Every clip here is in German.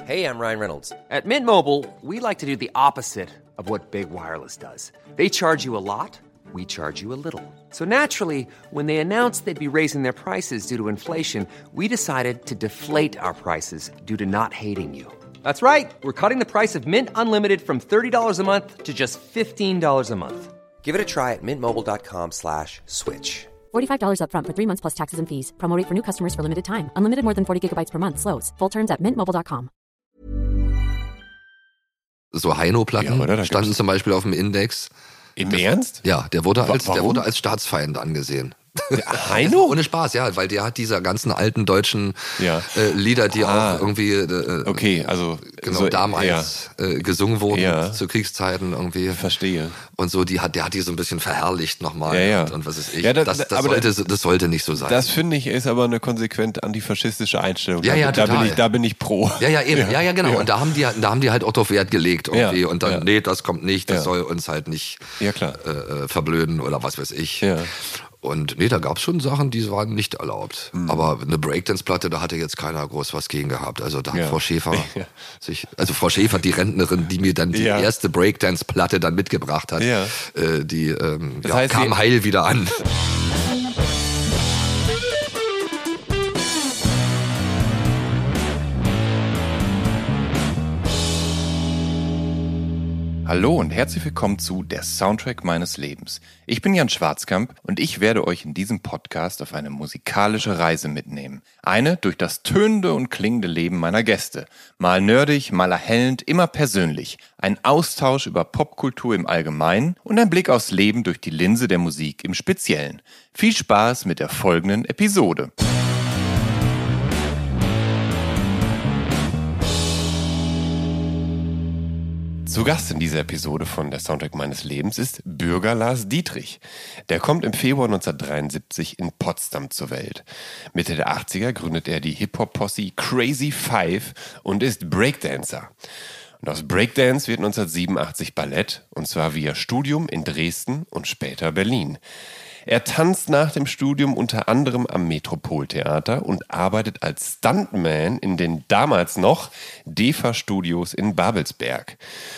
Hey, I'm Ryan Reynolds. At Mint Mobile, we like to do the opposite of what Big Wireless does. They charge you a lot, we charge you a little. So naturally, when they announced they'd be raising their prices due to inflation, we decided to deflate our prices due to not hating you. That's right. We're cutting the price of Mint Unlimited from $30 a month to just $15 a month. Give it a try at mintmobile.com/switch. $45 up front for 3 months plus taxes and fees. Promo rate for new customers for limited time. Unlimited more than 40 gigabytes per month. Slows full terms at mintmobile.com. So Heino-Platten standen zum Beispiel auf dem Index. Im Ernst? Ja, der wurde als Staatsfeind angesehen. Heino? Ohne Spaß, ja, weil der hat diese ganzen alten deutschen Lieder, die auch irgendwie damals gesungen wurden zu Kriegszeiten irgendwie. Verstehe. Und so, der hat die so ein bisschen verherrlicht nochmal und was ist ich. Ja, das sollte nicht so sein. Das finde ich ist aber eine konsequent antifaschistische Einstellung. Ja, da bin ich pro. Ja, eben. Ja, genau. Ja. Und da haben die halt auch drauf Wert gelegt irgendwie. Ja, und dann, nee, das kommt nicht, das soll uns halt nicht verblöden oder was weiß ich. Ja. Und nee, da gab's schon Sachen, die waren nicht erlaubt. Aber eine Breakdance-Platte, da hatte jetzt keiner groß was gegen gehabt. Also da hat Frau Schäfer Frau Schäfer, die Rentnerin, die mir dann die erste Breakdance-Platte dann mitgebracht hat, die kam heil wieder an. Hallo und herzlich willkommen zu Der Soundtrack meines Lebens. Ich bin Jan Schwarzkamp und ich werde euch in diesem Podcast auf eine musikalische Reise mitnehmen. Eine durch das tönende und klingende Leben meiner Gäste. Mal nerdig, mal erhellend, immer persönlich. Ein Austausch über Popkultur im Allgemeinen und ein Blick aufs Leben durch die Linse der Musik im Speziellen. Viel Spaß mit der folgenden Episode. Zu Gast in dieser Episode von Der Soundtrack meines Lebens ist Bürger Lars Dietrich. Der kommt im Februar 1973 in Potsdam zur Welt. Mitte der 80er gründet er die Hip-Hop-Posse Crazy Five und ist Breakdancer. Und aus Breakdance wird 1987 Ballett, und zwar via Studium in Dresden und später Berlin. Er tanzt nach dem Studium unter anderem am Metropoltheater und arbeitet als Stuntman in den damals noch DEFA-Studios in Babelsberg.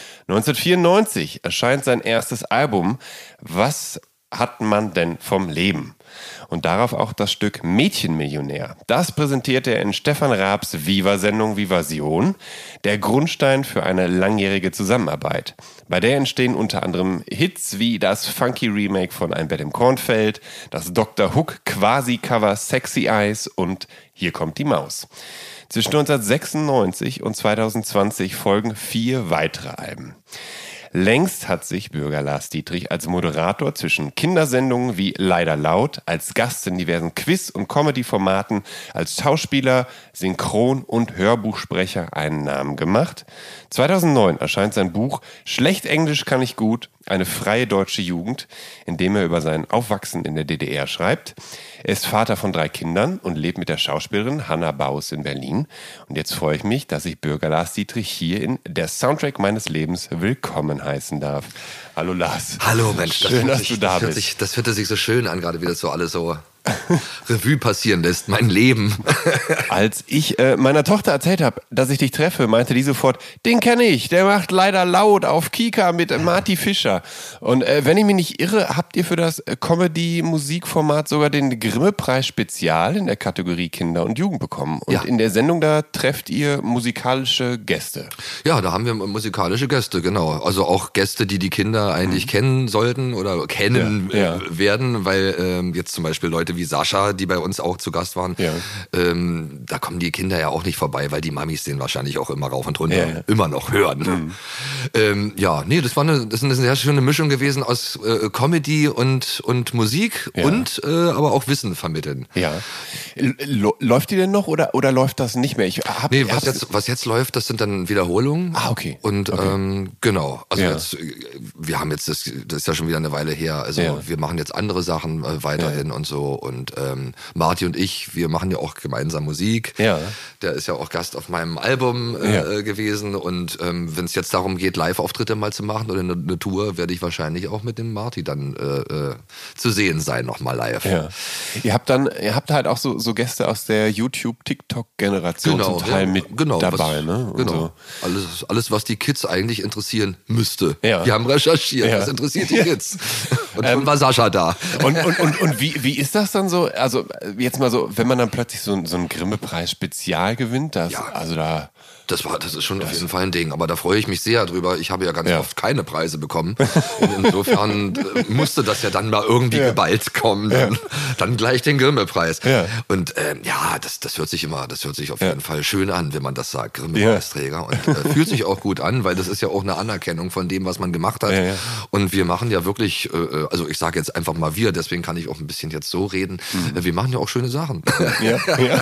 1994 erscheint sein erstes Album Was hat man denn vom Leben? Und darauf auch das Stück Mädchenmillionär. Das präsentierte er in Stefan Raabs Viva-Sendung Vivasion, der Grundstein für eine langjährige Zusammenarbeit. Bei der entstehen unter anderem Hits wie das funky Remake von Ein Bett im Kornfeld, das Dr. Hook Quasi-Cover Sexy Eyes und Hier kommt die Maus. Zwischen 1996 und 2020 folgen 4 weitere Alben. Längst hat sich Bürger Lars Dietrich als Moderator zwischen Kindersendungen wie Leider Laut, als Gast in diversen Quiz- und Comedy-Formaten, als Schauspieler, Synchron- und Hörbuchsprecher einen Namen gemacht. 2009 erscheint sein Buch Schlecht Englisch kann ich gut, eine freie deutsche Jugend, in dem er über sein Aufwachsen in der DDR schreibt. Er ist Vater von 3 Kindern und lebt mit der Schauspielerin Hanna Baus in Berlin. Und jetzt freue ich mich, dass ich Bürger Lars Dietrich hier in Der Soundtrack meines Lebens willkommen heißen darf. Hallo Lars. Hallo Mensch, schön, dass du da bist. Das hört sich so schön an, gerade wie das so alles so Revue passieren lässt, mein Leben. Als ich meiner Tochter erzählt habe, dass ich dich treffe, meinte die sofort, den kenne ich, der macht Leider Laut auf Kika mit Marty Fischer. Und wenn ich mich nicht irre, habt ihr für das Comedy-Musikformat sogar den Grimme-Preis Spezial in der Kategorie Kinder und Jugend bekommen. Und in der Sendung, da trefft ihr musikalische Gäste. Ja, da haben wir musikalische Gäste, genau. Also auch Gäste, die Kinder eigentlich kennen sollten oder kennen werden, weil jetzt zum Beispiel Leute wie Sascha, die bei uns auch zu Gast waren, da kommen die Kinder ja auch nicht vorbei, weil die Mamis den wahrscheinlich auch immer rauf und runter immer noch hören. Das ist eine sehr schöne Mischung gewesen aus Comedy und Musik und aber auch Wissen vermitteln. Ja. Läuft die denn noch oder läuft das nicht mehr? Was jetzt läuft, das sind dann Wiederholungen. Ah, okay. Und genau, also jetzt, wir haben jetzt, das ist ja schon wieder eine Weile her, also wir machen jetzt andere Sachen weiterhin und so. Und Marty und ich, wir machen ja auch gemeinsam Musik. Ja. Der ist ja auch Gast auf meinem Album gewesen. Und wenn es jetzt darum geht, Live-Auftritte mal zu machen oder eine Tour, werde ich wahrscheinlich auch mit dem Marty dann zu sehen sein, nochmal live. Ja. Ihr habt halt auch so Gäste aus der YouTube-TikTok-Generation zum Teil mit dabei, ne? Und genau. So. Alles, was die Kids eigentlich interessieren müsste. Ja. Wir haben recherchiert, das interessiert die Kids. Und schon war Sascha da. Und wie ist das dann so? Also jetzt mal so, wenn man dann plötzlich so einen Grimme-Preis-Spezial gewinnt, das ist schon auf jeden Fall ein Ding. Aber da freue ich mich sehr drüber. Ich habe ja ganz oft keine Preise bekommen. Insofern musste das ja dann mal irgendwie geballt kommen. Dann gleich den Grimme-Preis. Ja. Und das hört sich auf jeden Fall schön an, wenn man das sagt, Grimme-Preisträger. Und fühlt sich auch gut an, weil das ist ja auch eine Anerkennung von dem, was man gemacht hat. Ja. Und wir machen ja wirklich, also ich sage jetzt einfach mal wir, deswegen kann ich auch ein bisschen jetzt so reden. Wir machen ja auch schöne Sachen. Ja.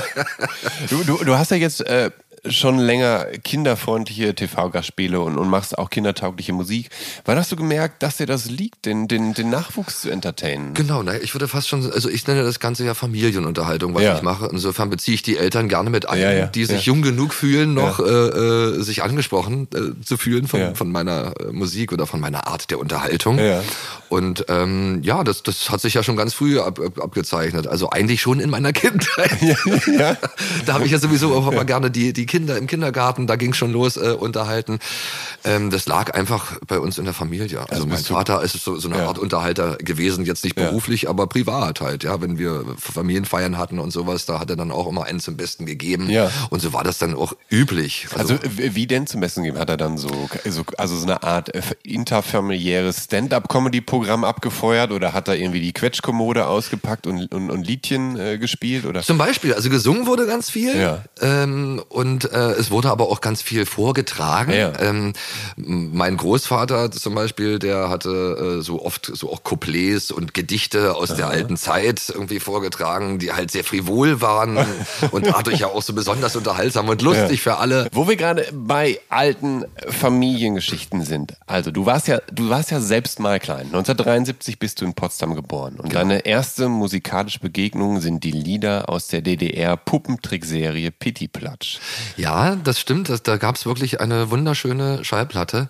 Du hast ja jetzt schon länger kinderfreundliche TV-Gastspiele und machst auch kindertaugliche Musik. Wann hast du gemerkt, dass dir das liegt, den Nachwuchs zu entertainen? Genau, ich würde fast schon, also ich nenne das Ganze ja Familienunterhaltung, was ich mache. Insofern beziehe ich die Eltern gerne mit ein, die sich jung genug fühlen, noch sich angesprochen zu fühlen von meiner Musik oder von meiner Art der Unterhaltung. Ja. Und das hat sich ja schon ganz früh abgezeichnet. Also eigentlich schon in meiner Kindheit. Ja. Da habe ich ja sowieso auch immer gerne die Kinder im Kindergarten, da ging es schon los, unterhalten. Das lag einfach bei uns in der Familie. Also mein Vater ist so eine Art Unterhalter gewesen, jetzt nicht beruflich, aber privat halt. Ja, wenn wir Familienfeiern hatten und sowas, da hat er dann auch immer einen zum Besten gegeben. Ja. Und so war das dann auch üblich. Also wie denn zum Besten gegeben? Hat er dann so eine Art interfamiliäres Stand-up-Comedy-Programm abgefeuert oder hat er irgendwie die Quetschkommode ausgepackt und Liedchen gespielt? Oder? Zum Beispiel, also gesungen wurde ganz viel. Ja. Und es wurde aber auch ganz viel vorgetragen. Ja. Mein Großvater zum Beispiel, der hatte so oft so auch Couplets und Gedichte aus der alten Zeit irgendwie vorgetragen, die halt sehr frivol waren und dadurch ja auch so besonders unterhaltsam und lustig für alle. Wo wir gerade bei alten Familiengeschichten sind. Also du warst ja selbst mal klein. 1973 bist du in Potsdam geboren. Und deine erste musikalische Begegnung sind die Lieder aus der DDR-Puppentrickserie Pittiplatsch. Ja, das stimmt. Da gab es wirklich eine wunderschöne Schallplatte.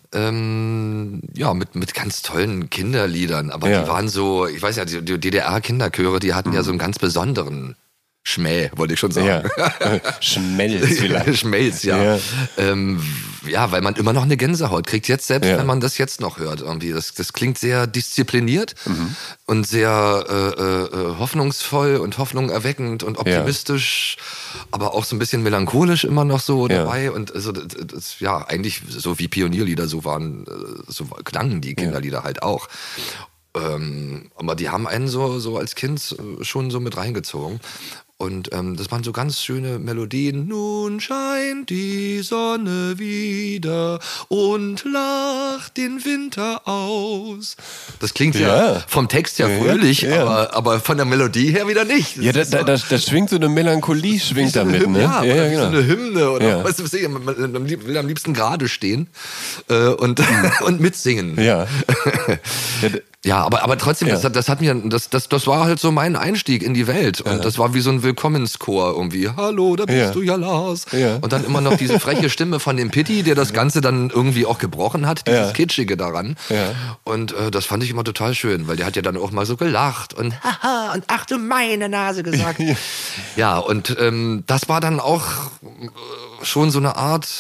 Mit ganz tollen Kinderliedern. Aber die waren so, ich weiß ja, die DDR-Kinderchöre, die hatten ja so einen ganz besonderen Schmäh, wollte ich schon sagen. Ja. Schmelz vielleicht. Schmelz, ja. Weil man immer noch eine Gänsehaut kriegt, jetzt selbst wenn man das jetzt noch hört. Irgendwie. Das klingt sehr diszipliniert und sehr hoffnungsvoll und hoffnungserweckend und optimistisch, aber auch so ein bisschen melancholisch immer noch so dabei. Und also das, eigentlich so wie Pionierlieder so klangen die Kinderlieder halt auch. Aber die haben einen so als Kind schon so mit reingezogen. Und das waren so ganz schöne Melodien. Nun scheint die Sonne wieder und lacht den Winter aus. Das klingt ja vom Text ja fröhlich, aber von der Melodie her wieder nicht. Da schwingt so eine Melancholie, schwingt damit. Ne? Genau. So eine Hymne oder was weiß ich. Man will am liebsten gerade stehen und mitsingen. Ja. Ja, aber trotzdem, das war halt so mein Einstieg in die Welt. Und das war wie so ein Willkommenschor irgendwie. Hallo, da bist du ja, Lars. Ja. Und dann immer noch diese freche Stimme von dem Pitti, der das Ganze dann irgendwie auch gebrochen hat, dieses Kitschige daran. Ja. Und das fand ich immer total schön, weil der hat ja dann auch mal so gelacht und haha und ach du meine Nase gesagt. Ja, und das war dann auch schon so eine Art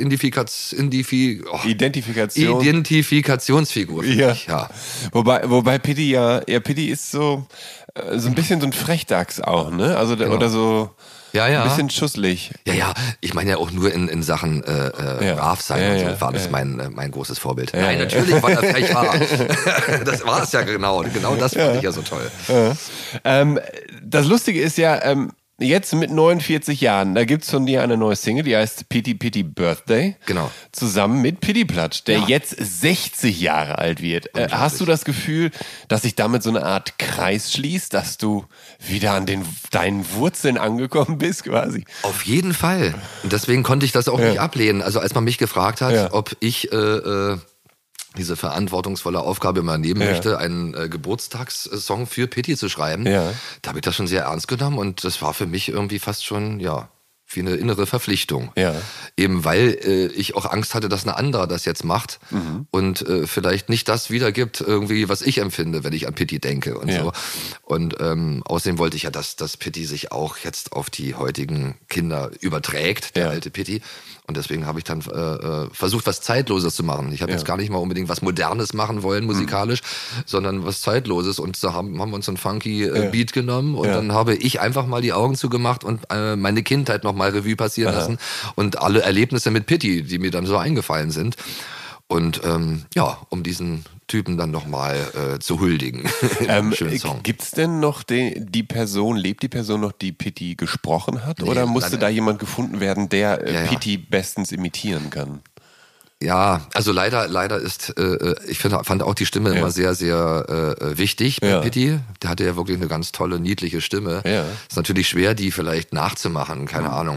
Identifikationsfigur. Ja. Wobei Pitti Pitti ist so ein bisschen so ein Frechdachs auch, ne? Also oder so ein bisschen schusselig. Ja, ich meine ja auch nur in Sachen brav sein und so war das mein großes Vorbild. Nein, natürlich war er frech wahr. Das war es ja genau das fand ich ja so toll. Das Lustige ist ja, jetzt mit 49 Jahren, da gibt's von dir eine neue Single, die heißt Pitti Pitti Birthday. Genau. Zusammen mit Pittiplatsch, der jetzt 60 Jahre alt wird. Hast du das Gefühl, dass sich damit so eine Art Kreis schließt, dass du wieder an deinen Wurzeln angekommen bist quasi? Auf jeden Fall. Und deswegen konnte ich das auch nicht ablehnen. Also als man mich gefragt hat, ob ich diese verantwortungsvolle Aufgabe mal nehmen möchte, einen Geburtstagssong für Pitti zu schreiben. Da habe ich das schon sehr ernst genommen und das war für mich irgendwie fast schon, wie eine innere Verpflichtung. Eben weil ich auch Angst hatte, dass eine andere das jetzt macht und vielleicht nicht das wiedergibt, irgendwie, was ich empfinde, wenn ich an Pitti denke und so. Und außerdem wollte ich ja, dass Pitti sich auch jetzt auf die heutigen Kinder überträgt, der alte Pitti. Und deswegen habe ich dann versucht, was Zeitloses zu machen. Ich habe jetzt gar nicht mal unbedingt was Modernes machen wollen, musikalisch, sondern was Zeitloses. Und da haben wir uns einen funky Beat genommen und dann habe ich einfach mal die Augen zugemacht und meine Kindheit noch mal Revue passieren lassen und alle Erlebnisse mit Pitti, die mir dann so eingefallen sind. Und um diesen Typen dann nochmal zu huldigen. Schönen Song. Gibt es denn noch die Person, lebt die Person noch, die Pitti gesprochen hat? Nee, oder musste da jemand gefunden werden, der Pitti bestens imitieren kann? Ja, also leider ist, ich fand auch die Stimme immer sehr, sehr wichtig bei Pitti. Der hatte ja wirklich eine ganz tolle, niedliche Stimme. Ist natürlich schwer, die vielleicht nachzumachen, keine Ahnung.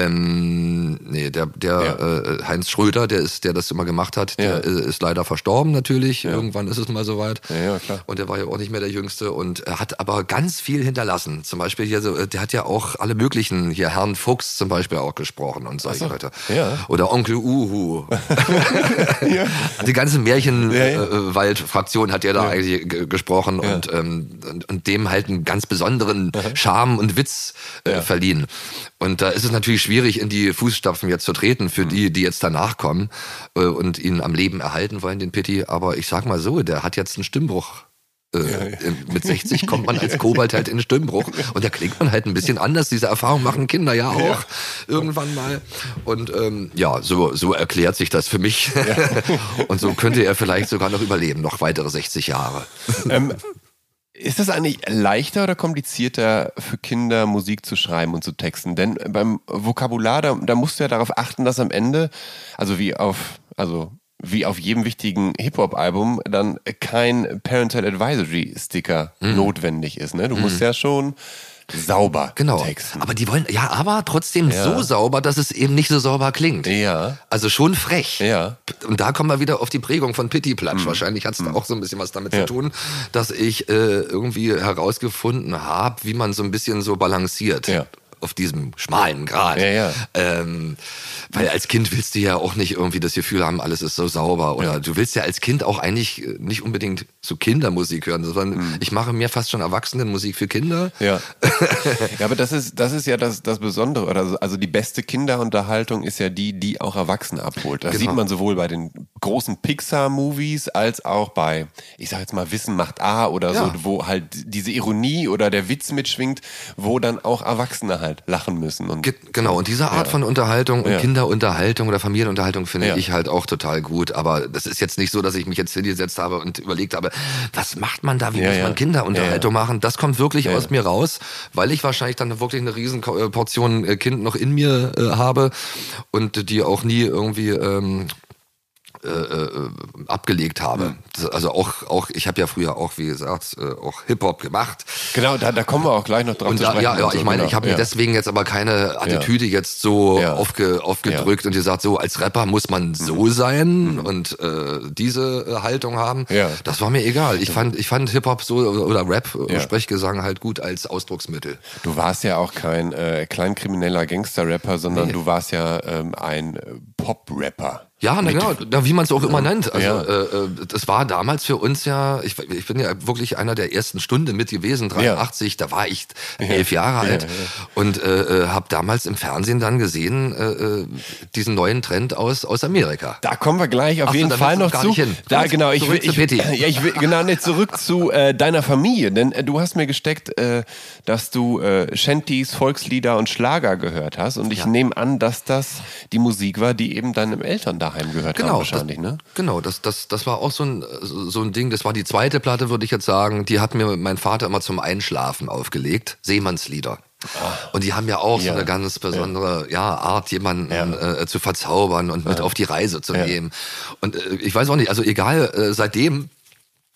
Der Heinz Schröder, der das immer gemacht hat, der ist leider verstorben natürlich. Irgendwann ist es mal soweit. Ja, klar. Und der war ja auch nicht mehr der Jüngste und er hat aber ganz viel hinterlassen. Zum Beispiel hier so, der hat ja auch alle möglichen, hier Herrn Fuchs zum Beispiel auch gesprochen und solche Leute. Oder Onkel Uhu. Die ganze Märchenwald-Fraktion hat ja da eigentlich gesprochen und dem halt einen ganz besonderen Charme und Witz verliehen. Und da ist es natürlich schwierig, in die Fußstapfen jetzt zu treten für die jetzt danach kommen und ihn am Leben erhalten wollen, den Pitti. Aber ich sag mal so, der hat jetzt einen Stimmbruch. Mit 60 kommt man als Kobold halt in den Stimmbruch und da klingt man halt ein bisschen anders. Diese Erfahrung machen Kinder ja auch irgendwann mal. Und so erklärt sich das für mich. Und so könnte er vielleicht sogar noch überleben, noch weitere 60 Jahre. Ist das eigentlich leichter oder komplizierter für Kinder, Musik zu schreiben und zu texten? Denn beim Vokabular, da musst du ja darauf achten, dass am Ende, wie auf jedem wichtigen Hip-Hop-Album dann kein Parental Advisory Sticker notwendig ist. Ne? Du musst ja schon sauber texten. Aber die wollen, aber trotzdem so sauber, dass es eben nicht so sauber klingt. Ja. Also schon frech. Ja. Und da kommen wir wieder auf die Prägung von Pitti Platsch. Wahrscheinlich hat es da auch so ein bisschen was damit zu tun, dass ich irgendwie herausgefunden habe, wie man so ein bisschen so balanciert. Ja. Auf diesem schmalen Grat. Weil als Kind willst du ja auch nicht irgendwie das Gefühl haben, alles ist so sauber. Oder du willst ja als Kind auch eigentlich nicht unbedingt so Kindermusik hören, sondern ich mache mir fast schon Erwachsenenmusik für Kinder. Ja, aber das ist ja das Besondere. Also die beste Kinderunterhaltung ist ja die auch Erwachsene abholt. Das sieht man sowohl bei den großen Pixar-Movies als auch bei, ich sag jetzt mal, Wissen macht A oder so, wo halt diese Ironie oder der Witz mitschwingt, wo dann auch Erwachsene halt lachen müssen. Und genau, und diese Art von Unterhaltung und Kinderunterhaltung oder Familienunterhaltung finde ich halt auch total gut. Aber das ist jetzt nicht so, dass ich mich jetzt hingesetzt habe und überlegt habe, was macht man da, wie muss man Kinderunterhaltung machen? Das kommt wirklich aus mir raus, weil ich wahrscheinlich dann wirklich eine riesen Portion Kind noch in mir habe und die auch nie irgendwie abgelegt habe. Also auch ich habe ja früher auch, wie gesagt, auch Hip-Hop gemacht. Genau, da kommen wir auch gleich noch drauf zu sprechen. Ich meine, ich habe mir deswegen jetzt aber keine Attitüde jetzt so aufgedrückt und gesagt, so als Rapper muss man so sein und diese Haltung haben. Ja. Das war mir egal. Ich fand Hip-Hop so oder Rap, Sprechgesang halt gut als Ausdrucksmittel. Du warst ja auch kein kleinkrimineller Gangster-Rapper, sondern du warst ja ein Pop-Rapper. Ja, genau, wie man es auch immer nennt. Also das war damals für uns ich bin ja wirklich einer der ersten Stunde mit gewesen, 83, da war ich 11 Jahre alt und habe damals im Fernsehen dann gesehen, diesen neuen Trend aus Amerika. Da kommen wir gleich auf jeden Fall noch zu. Da, genau, ich will zurück zu deiner Familie, denn du hast mir gesteckt, dass du Shanties, Volkslieder und Schlager gehört hast und ich nehme an, dass das die Musik war, die eben deinem Eltern daheim gehört haben wahrscheinlich, ne? Genau, das war auch so ein Ding, das war die zweite Platte, würde ich jetzt sagen, die hat mir mein Vater immer zum Einschlafen aufgelegt, Seemannslieder. Und die haben ja auch so eine ganz besondere Art, jemanden zu verzaubern und mit auf die Reise zu nehmen. Und ich weiß auch nicht, also egal, seitdem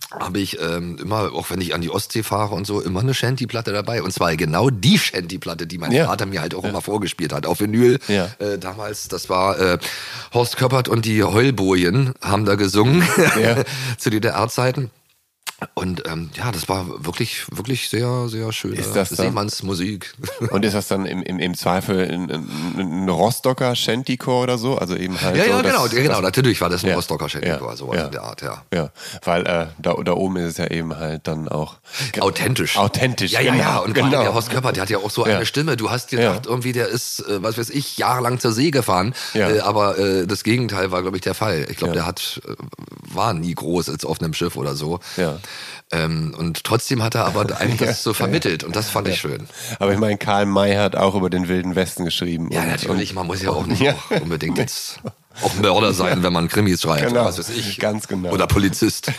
habe ich immer, auch wenn ich an die Ostsee fahre und so, immer eine Shanty-Platte dabei. Und zwar genau die Shanty-Platte, die mein Vater mir halt auch immer vorgespielt hat. Auf Vinyl damals, das war Horst Köppert und die Heulbojen haben da gesungen zu DDR-Zeiten. Und das war wirklich, wirklich sehr, sehr schön. Ist das Seemannsmusik. Und ist das dann im Zweifel ein Rostocker Shantycore oder so? Also eben halt. Ja, genau. Natürlich war das ein Rostocker Shantycore, sowas in der Art, Ja, weil da oben ist es ja eben halt dann auch authentisch. Ja. Und gerade der Horst Köppert, der hat ja auch so eine Stimme. Du hast gedacht, irgendwie der ist, was weiß ich, jahrelang zur See gefahren. Aber das Gegenteil war, glaube ich, der Fall. Ich glaube, der war nie groß als auf einem Schiff oder so. Ja. Und trotzdem hat er aber eigentlich das so vermittelt und das fand ich schön. Aber ich meine, Karl May hat auch über den Wilden Westen geschrieben. Ja, natürlich, man muss ja auch nicht auch unbedingt jetzt auch Mörder sein, wenn man Krimis schreibt. Genau, was weiß ich. ganz genau. Oder Polizist.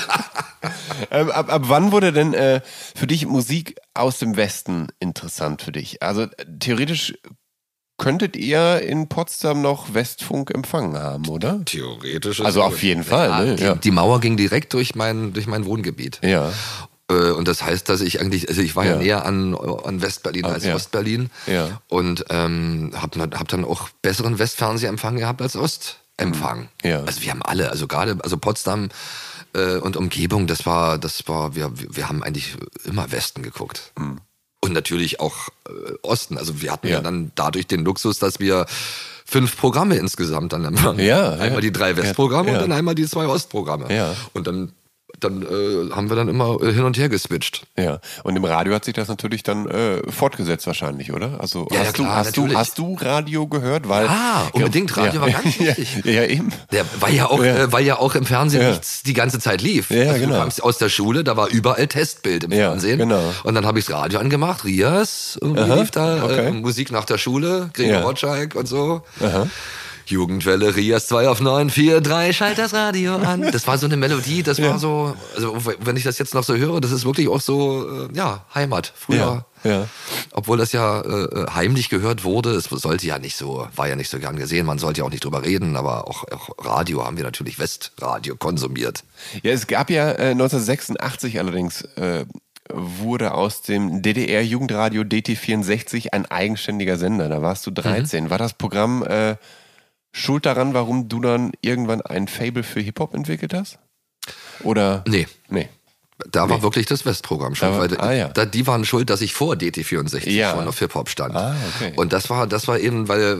Ab wann wurde denn für dich Musik aus dem Westen interessant für dich? Also theoretisch könntet ihr in Potsdam noch Westfunk empfangen haben, oder? Theoretisch. Also auf jeden Fall. Ne? Die Mauer ging direkt durch mein Wohngebiet. Ja. Und das heißt, dass ich eigentlich, also ich war ja näher an Westberlin als Ostberlin. Ja. Und hab dann auch besseren Westfernsehempfang gehabt als Ostempfang. Ja. Also wir haben alle, also gerade, also Potsdam und Umgebung, wir haben eigentlich immer Westen geguckt. Mhm. Und natürlich auch Osten. Also wir hatten ja dann dadurch den Luxus, dass wir 5 Programme insgesamt dann empfangen. Ja, einmal die 3 Westprogramme und dann einmal die 2 Ostprogramme. Ja. Und dann haben wir dann immer hin und her geswitcht. Ja, und im Radio hat sich das natürlich dann fortgesetzt wahrscheinlich, oder? Also hast du Radio gehört? Weil, unbedingt. Radio war ganz wichtig. Ja, eben. Weil ja auch im Fernsehen nichts die ganze Zeit lief. Ja, also du kamst aus der Schule, da war überall Testbild im Fernsehen. Genau. Und dann habe ich das Radio angemacht, Rias, irgendwie lief da, Musik nach der Schule, Gregor Rotschalk und so. Aha. Jugendwelle, Rias 2 auf 9, 4, 3, schalt das Radio an. Das war so eine Melodie, das war so, also wenn ich das jetzt noch so höre, das ist wirklich auch so, Heimat. Früher, obwohl das ja heimlich gehört wurde, es war ja nicht so gern gesehen, man sollte ja auch nicht drüber reden, aber auch Radio haben wir natürlich Westradio konsumiert. Ja, es gab ja 1986 allerdings, wurde aus dem DDR-Jugendradio DT64 ein eigenständiger Sender, da warst du 13. War das Programm schuld daran, warum du dann irgendwann ein Faible für Hip-Hop entwickelt hast? Oder? Nee. Da war wirklich das Westprogramm schuld, die waren schuld, dass ich vor DT64 schon auf Hip-Hop stand. Okay. Und das war eben, weil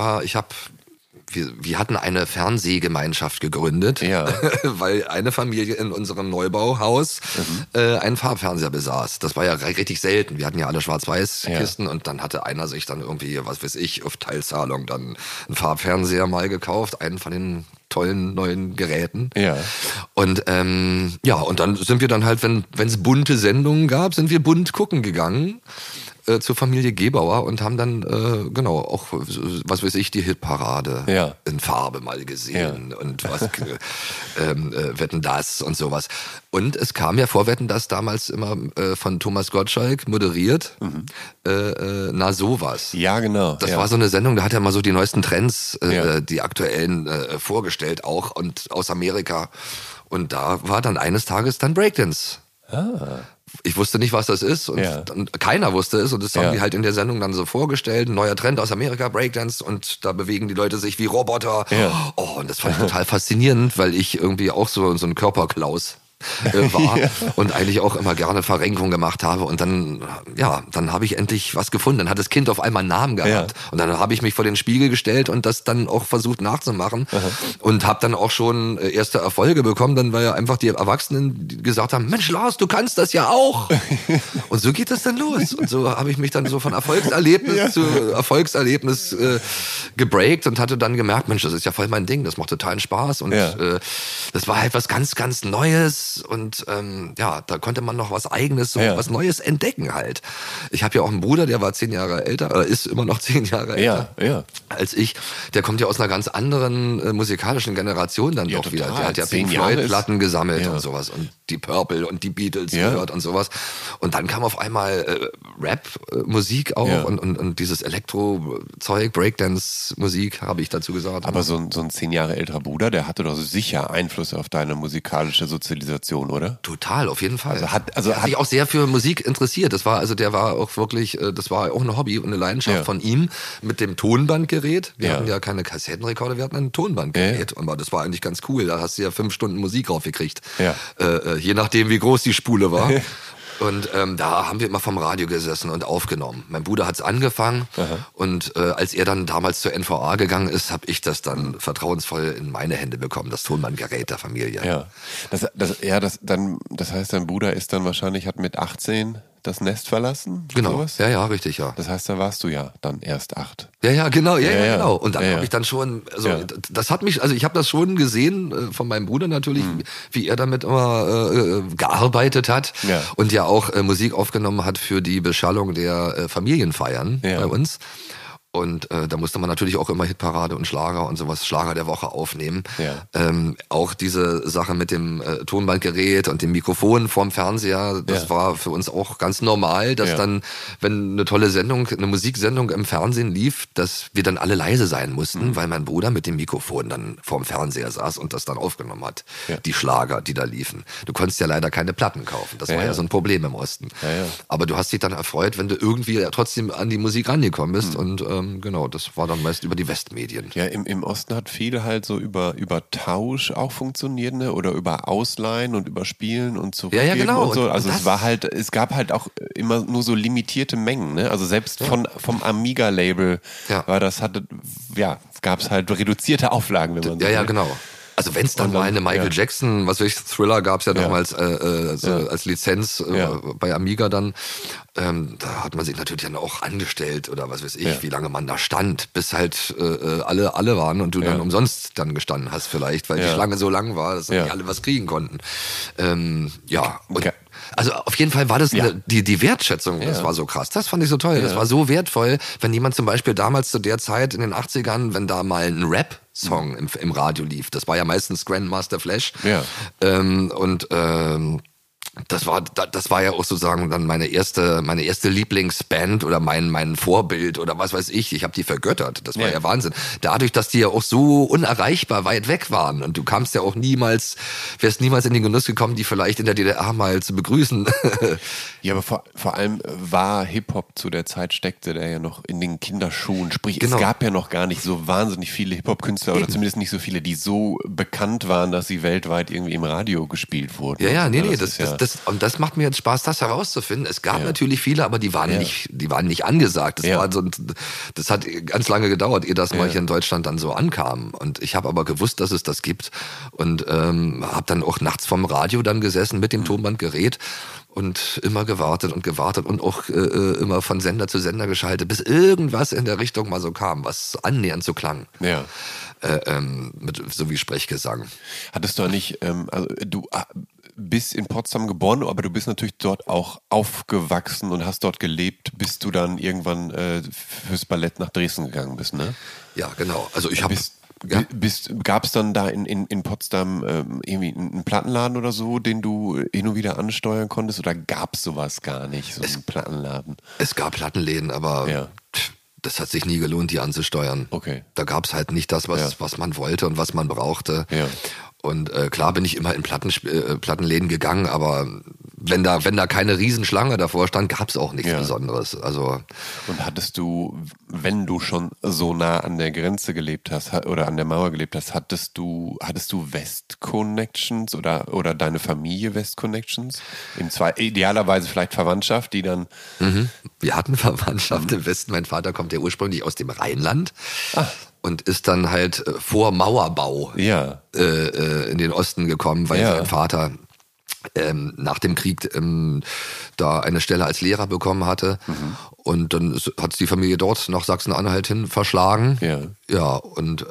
wir hatten eine Fernsehgemeinschaft gegründet, weil eine Familie in unserem Neubauhaus einen Farbfernseher besaß. Das war ja richtig selten. Wir hatten ja alle Schwarz-Weiß-Kisten und dann hatte einer sich dann irgendwie, was weiß ich, auf Teilzahlung dann einen Farbfernseher mal gekauft, einen von den tollen neuen Geräten. Ja. Und und dann sind wir dann halt, wenn es bunte Sendungen gab, sind wir bunt gucken gegangen. Zur Familie Gebauer und haben dann auch, was weiß ich, die Hitparade in Farbe mal gesehen und was Wetten, das und sowas. Und es kam ja vor Wetten, das damals immer von Thomas Gottschalk moderiert, Na sowas. Ja, genau. Das war so eine Sendung, da hat er mal so die neuesten Trends, die aktuellen vorgestellt auch und aus Amerika. Und da war dann eines Tages dann Breakdance. Ich wusste nicht, was das ist und keiner wusste es und das haben die halt in der Sendung dann so vorgestellt, ein neuer Trend aus Amerika, Breakdance und da bewegen die Leute sich wie Roboter. Ja. Oh, und das fand ich total faszinierend, weil ich irgendwie auch so ein Körperklaus war und eigentlich auch immer gerne Verrenkung gemacht habe und dann habe ich endlich was gefunden. Dann hat das Kind auf einmal einen Namen gehabt und dann habe ich mich vor den Spiegel gestellt und das dann auch versucht nachzumachen und habe dann auch schon erste Erfolge bekommen, dann weil ja einfach die Erwachsenen gesagt haben, Mensch Lars, du kannst das ja auch. Und so geht das dann los und so habe ich mich dann so von Erfolgserlebnis zu Erfolgserlebnis gebreakt und hatte dann gemerkt, Mensch, das ist ja voll mein Ding, das macht totalen Spaß und das war halt was ganz, ganz Neues. Und da konnte man noch was Eigenes, was Neues entdecken halt. Ich habe ja auch einen Bruder, der war 10 Jahre älter, ist immer noch 10 Jahre älter als ich. Der kommt ja aus einer ganz anderen musikalischen Generation dann doch wieder. Der hat ja Pink Floyd-Platten gesammelt und sowas und die Purple und die Beatles gehört und sowas. Und dann kam auf einmal Rap-Musik auch und dieses Elektro-Zeug, Breakdance-Musik habe ich dazu gesagt. Aber so ein 10 Jahre älterer Bruder, der hatte doch sicher Einfluss auf deine musikalische Sozialisation. Sozialisation, oder? Total, auf jeden Fall. Also hat sich auch sehr für Musik interessiert. Der war auch wirklich, das war auch ein Hobby und eine Leidenschaft von ihm mit dem Tonbandgerät. Wir hatten ja keine Kassettenrekorder, wir hatten ein Tonbandgerät. Und das war eigentlich ganz cool. Da hast du ja 5 Stunden Musik raufgekriegt. Je nachdem, wie groß die Spule war. Und da haben wir immer vom Radio gesessen und aufgenommen. Mein Bruder hat's angefangen und als er dann damals zur NVA gegangen ist, habe ich das dann vertrauensvoll in meine Hände bekommen, das Tonbandgerät der Familie. Ja, das heißt, dein Bruder ist dann wahrscheinlich, hat mit 18 das Nest verlassen? Genau, sowas? ja, richtig, ja. Das heißt, da warst du ja dann erst 8. Ja, genau, genau. Und dann habe ich dann schon, das hat mich, also ich habe das schon gesehen von meinem Bruder natürlich, wie er damit immer gearbeitet hat und ja auch Musik aufgenommen hat für die Beschallung der Familienfeiern bei uns. Und da musste man natürlich auch immer Hitparade und Schlager und sowas, Schlager der Woche aufnehmen. Auch diese Sache mit dem Tonbandgerät und dem Mikrofon vorm Fernseher, das war für uns auch ganz normal, dass dann, wenn eine tolle Sendung, eine Musiksendung im Fernsehen lief, dass wir dann alle leise sein mussten, weil mein Bruder mit dem Mikrofon dann vorm Fernseher saß und das dann aufgenommen hat. Die Schlager, die da liefen. Du konntest ja leider keine Platten kaufen. Das war ja so ein Problem im Osten. Aber du hast dich dann erfreut, wenn du irgendwie trotzdem an die Musik rangekommen bist und genau, das war dann meist über die Westmedien. Ja, im Osten hat viel halt so über Tausch auch funktioniert, ne? Oder über Ausleihen und über Spielen und zurückgeben genau. und so. Also es gab halt auch immer nur so limitierte Mengen, ne? Also selbst vom Amiga-Label gab es halt reduzierte Auflagen, wenn man so will. Genau. Also wenn es dann mal eine Michael Jackson, was weiß ich, Thriller gab es ja damals als Lizenz bei Amiga dann, da hat man sich natürlich dann auch angestellt oder was weiß ich, wie lange man da stand, bis halt alle waren und du dann umsonst dann gestanden hast vielleicht, weil die Schlange so lang war, dass nicht alle was kriegen konnten. Also auf jeden Fall war das die Wertschätzung, das war so krass. Das fand ich so toll. Das war so wertvoll, wenn jemand zum Beispiel damals zu der Zeit in den 80ern, wenn da mal ein Rap-Song im Radio lief, das war ja meistens Grandmaster Flash. Das war ja auch sozusagen dann meine erste Lieblingsband oder mein Vorbild oder was weiß ich. Ich habe die vergöttert. Das war ja Wahnsinn. Dadurch, dass die ja auch so unerreichbar weit weg waren und du wärst niemals in den Genuss gekommen, die vielleicht in der DDR mal zu begrüßen. Ja, aber vor allem war Hip-Hop zu der Zeit, steckte der ja noch in den Kinderschuhen. Sprich, es gab ja noch gar nicht so wahnsinnig viele Hip-Hop-Künstler oder zumindest nicht so viele, die so bekannt waren, dass sie weltweit irgendwie im Radio gespielt wurden. Und das macht mir jetzt Spaß, das herauszufinden. Es gab natürlich viele, aber die waren nicht angesagt. Das hat ganz lange gedauert, ehe das mal hier in Deutschland dann so ankam. Und ich habe aber gewusst, dass es das gibt und habe dann auch nachts vom Radio dann gesessen mit dem Tonbandgerät und immer gewartet und auch immer von Sender zu Sender geschaltet, bis irgendwas in der Richtung mal so kam, was annähernd so klang. So wie Sprechgesang. Hattest du nicht, du bist in Potsdam geboren, aber du bist natürlich dort auch aufgewachsen und hast dort gelebt, bis du dann irgendwann fürs Ballett nach Dresden gegangen bist, ne? Ja, genau. Also ich habe... Gab es dann da in Potsdam irgendwie einen Plattenladen oder so, den du hin und wieder ansteuern konntest, oder gab es sowas gar nicht, so einen Plattenladen? Es gab Plattenläden, aber das hat sich nie gelohnt, die anzusteuern. Okay. Da gab es halt nicht das, was man wollte und was man brauchte. Ja. Und klar bin ich immer in Plattenläden gegangen, aber wenn da keine Riesenschlange davor stand, gab es auch nichts Besonderes. Also und hattest du, wenn du schon so nah an der Grenze gelebt hast oder an der Mauer gelebt hast, hattest du West-Connections oder deine Familie West-Connections? Idealerweise vielleicht Verwandtschaft, die dann... Wir hatten Verwandtschaft im Westen. Mein Vater kommt ja ursprünglich aus dem Rheinland. Und ist dann halt vor Mauerbau in den Osten gekommen, weil sein Vater nach dem Krieg da eine Stelle als Lehrer bekommen hatte. Und dann hat die Familie dort nach Sachsen-Anhalt hin verschlagen. Und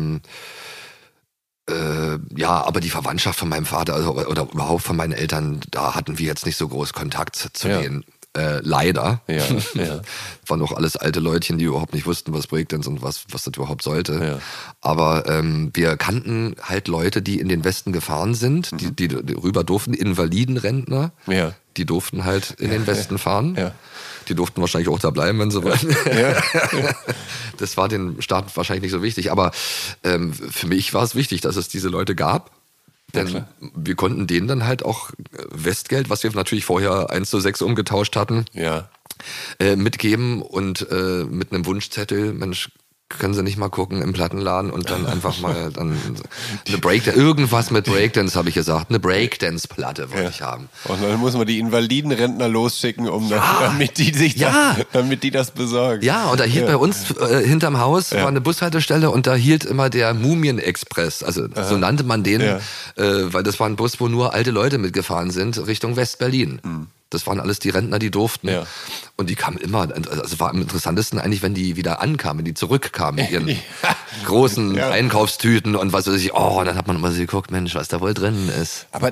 aber die Verwandtschaft von meinem Vater oder überhaupt von meinen Eltern, da hatten wir jetzt nicht so groß Kontakt zu denen. Leider. Waren auch alles alte Leutchen, die überhaupt nicht wussten, was Breakdance und was das überhaupt sollte. Aber wir kannten halt Leute, die in den Westen gefahren sind, die rüber durften, Invalidenrentner. Die durften halt in den Westen fahren. Die durften wahrscheinlich auch da bleiben, wenn sie wollten. Das war den Staat wahrscheinlich nicht so wichtig. Aber für mich war es wichtig, dass es diese Leute gab. Denn wir konnten denen dann halt auch Westgeld, was wir natürlich vorher 1:6 umgetauscht hatten, mitgeben und mit einem Wunschzettel, Mensch, können Sie nicht mal gucken im Plattenladen und dann einfach mal dann eine Breakdance, irgendwas mit Breakdance, habe ich gesagt. Eine Breakdance-Platte wollte ich haben. Und dann muss man die Invalidenrentner losschicken, damit die das besorgen. Ja, und da hielt bei uns hinterm Haus war eine Bushaltestelle und da hielt immer der Mumien-Express. Also so nannte man den, weil das war ein Bus, wo nur alte Leute mitgefahren sind, Richtung West-Berlin. Mhm. Das waren alles die Rentner, die durften. Ja. Und die kamen immer, also war am interessantesten eigentlich, wenn die wieder ankamen, wenn die zurückkamen mit ihren großen Einkaufstüten und was weiß ich. Oh, dann hat man immer so geguckt, Mensch, was da wohl drin ist. Aber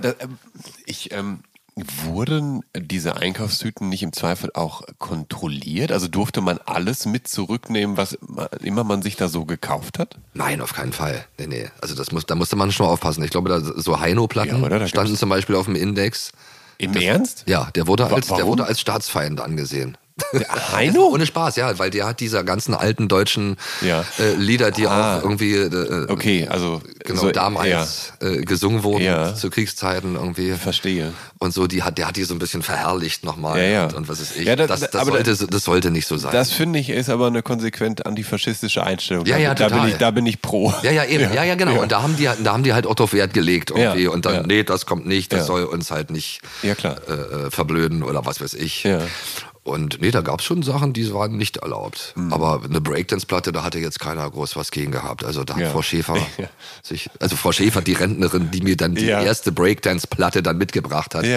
wurden diese Einkaufstüten nicht im Zweifel auch kontrolliert? Also durfte man alles mit zurücknehmen, was immer man sich da so gekauft hat? Nein, auf keinen Fall. Nee. Also da musste man schon aufpassen. Ich glaube, da so Heino-Platten standen zum Beispiel auf dem Index. Im Ernst? Ja, der wurde als Staatsfeind angesehen. Heino? Ohne Spaß, ja, weil der hat diese ganzen alten deutschen Lieder, die auch irgendwie damals gesungen wurden zu Kriegszeiten irgendwie. Verstehe. Und so, der hat die so ein bisschen verherrlicht nochmal und was ist ich. Ja, das sollte nicht so sein. Das finde ich ist aber eine konsequent antifaschistische Einstellung. Ja, total. Da bin ich pro. Ja, eben. Ja, genau. Ja. Und da haben die halt auch drauf Wert gelegt irgendwie. Und dann, nee, das kommt nicht, das soll uns halt nicht verblöden oder was weiß ich. Ja. Und nee, da gab's schon Sachen, die waren nicht erlaubt. Mhm. Aber eine Breakdance-Platte, da hatte jetzt keiner groß was gegen gehabt. Also da hat Frau Schäfer Frau Schäfer, die Rentnerin, die mir dann die erste Breakdance-Platte dann mitgebracht hat,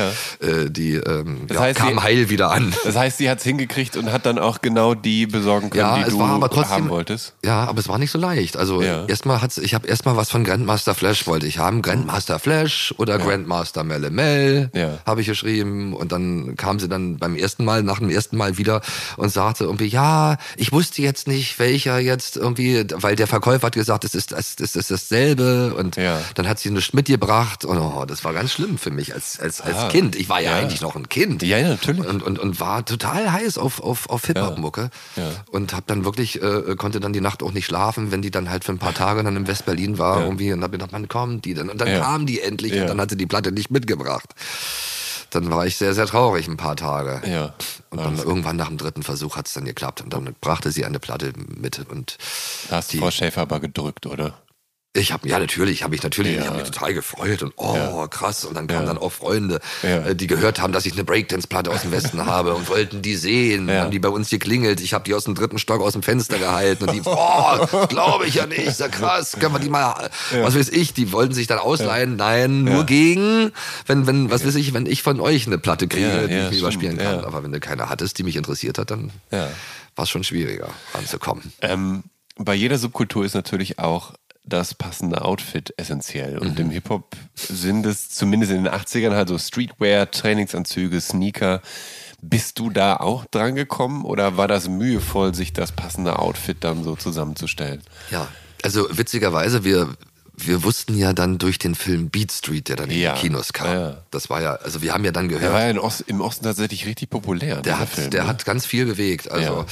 kam heil wieder an. Das heißt, sie hat's hingekriegt und hat dann auch genau die besorgen können, die du haben wolltest? Ja, aber es war nicht so leicht. Also ich habe erstmal was von Grandmaster Flash wollte ich haben. Grandmaster Flash oder Grandmaster Melle Mel habe ich geschrieben. Und dann kam sie dann nach dem ersten Mal wieder und sagte irgendwie, ja, ich wusste jetzt nicht, welcher jetzt irgendwie, weil der Verkäufer hat gesagt, es ist dasselbe und dann hat sie nichts mitgebracht und das war ganz schlimm für mich als Kind. Ich war ja eigentlich noch ein Kind. Ja, natürlich. Und war total heiß auf Hip-Hop-Mucke und hab dann wirklich, konnte dann die Nacht auch nicht schlafen, wenn die dann halt für ein paar Tage dann in West-Berlin war irgendwie und hab gedacht, wann kommen die denn? Und dann kamen die endlich und dann hat sie die Platte nicht mitgebracht. Dann war ich sehr, sehr traurig ein paar Tage. Ja. Und dann irgendwann nach dem 3. Versuch hat es dann geklappt. Und dann brachte sie eine Platte mit. Und da hast du Frau Schäfer aber gedrückt, oder? Ich habe mich total gefreut und krass. Und dann kamen dann auch Freunde, die gehört haben, dass ich eine Breakdance-Platte aus dem Westen habe und wollten die sehen. Haben die bei uns geklingelt. Ich habe die aus dem 3. Stock aus dem Fenster gehalten und die, glaube ich ja nicht, ist ja krass. Können wir die mal, was weiß ich, die wollten sich dann ausleihen. Nein, nur gegen, wenn ich von euch eine Platte kriege, die ich überspielen kann. Aber wenn du keine hattest, die mich interessiert hat, dann war es schon schwieriger ranzukommen. Bei jeder Subkultur ist natürlich auch das passende Outfit essentiell. Und im Hip-Hop sind es zumindest in den 80ern halt so Streetwear, Trainingsanzüge, Sneaker. Bist du da auch dran gekommen oder war das mühevoll, sich das passende Outfit dann so zusammenzustellen? Ja, also witzigerweise, wir wussten ja dann durch den Film Beat Street, der dann in die Kinos kam. Ja. Das war ja, also wir haben ja dann gehört. Der war ja im Osten tatsächlich richtig populär. Der hat ganz viel bewegt. Also,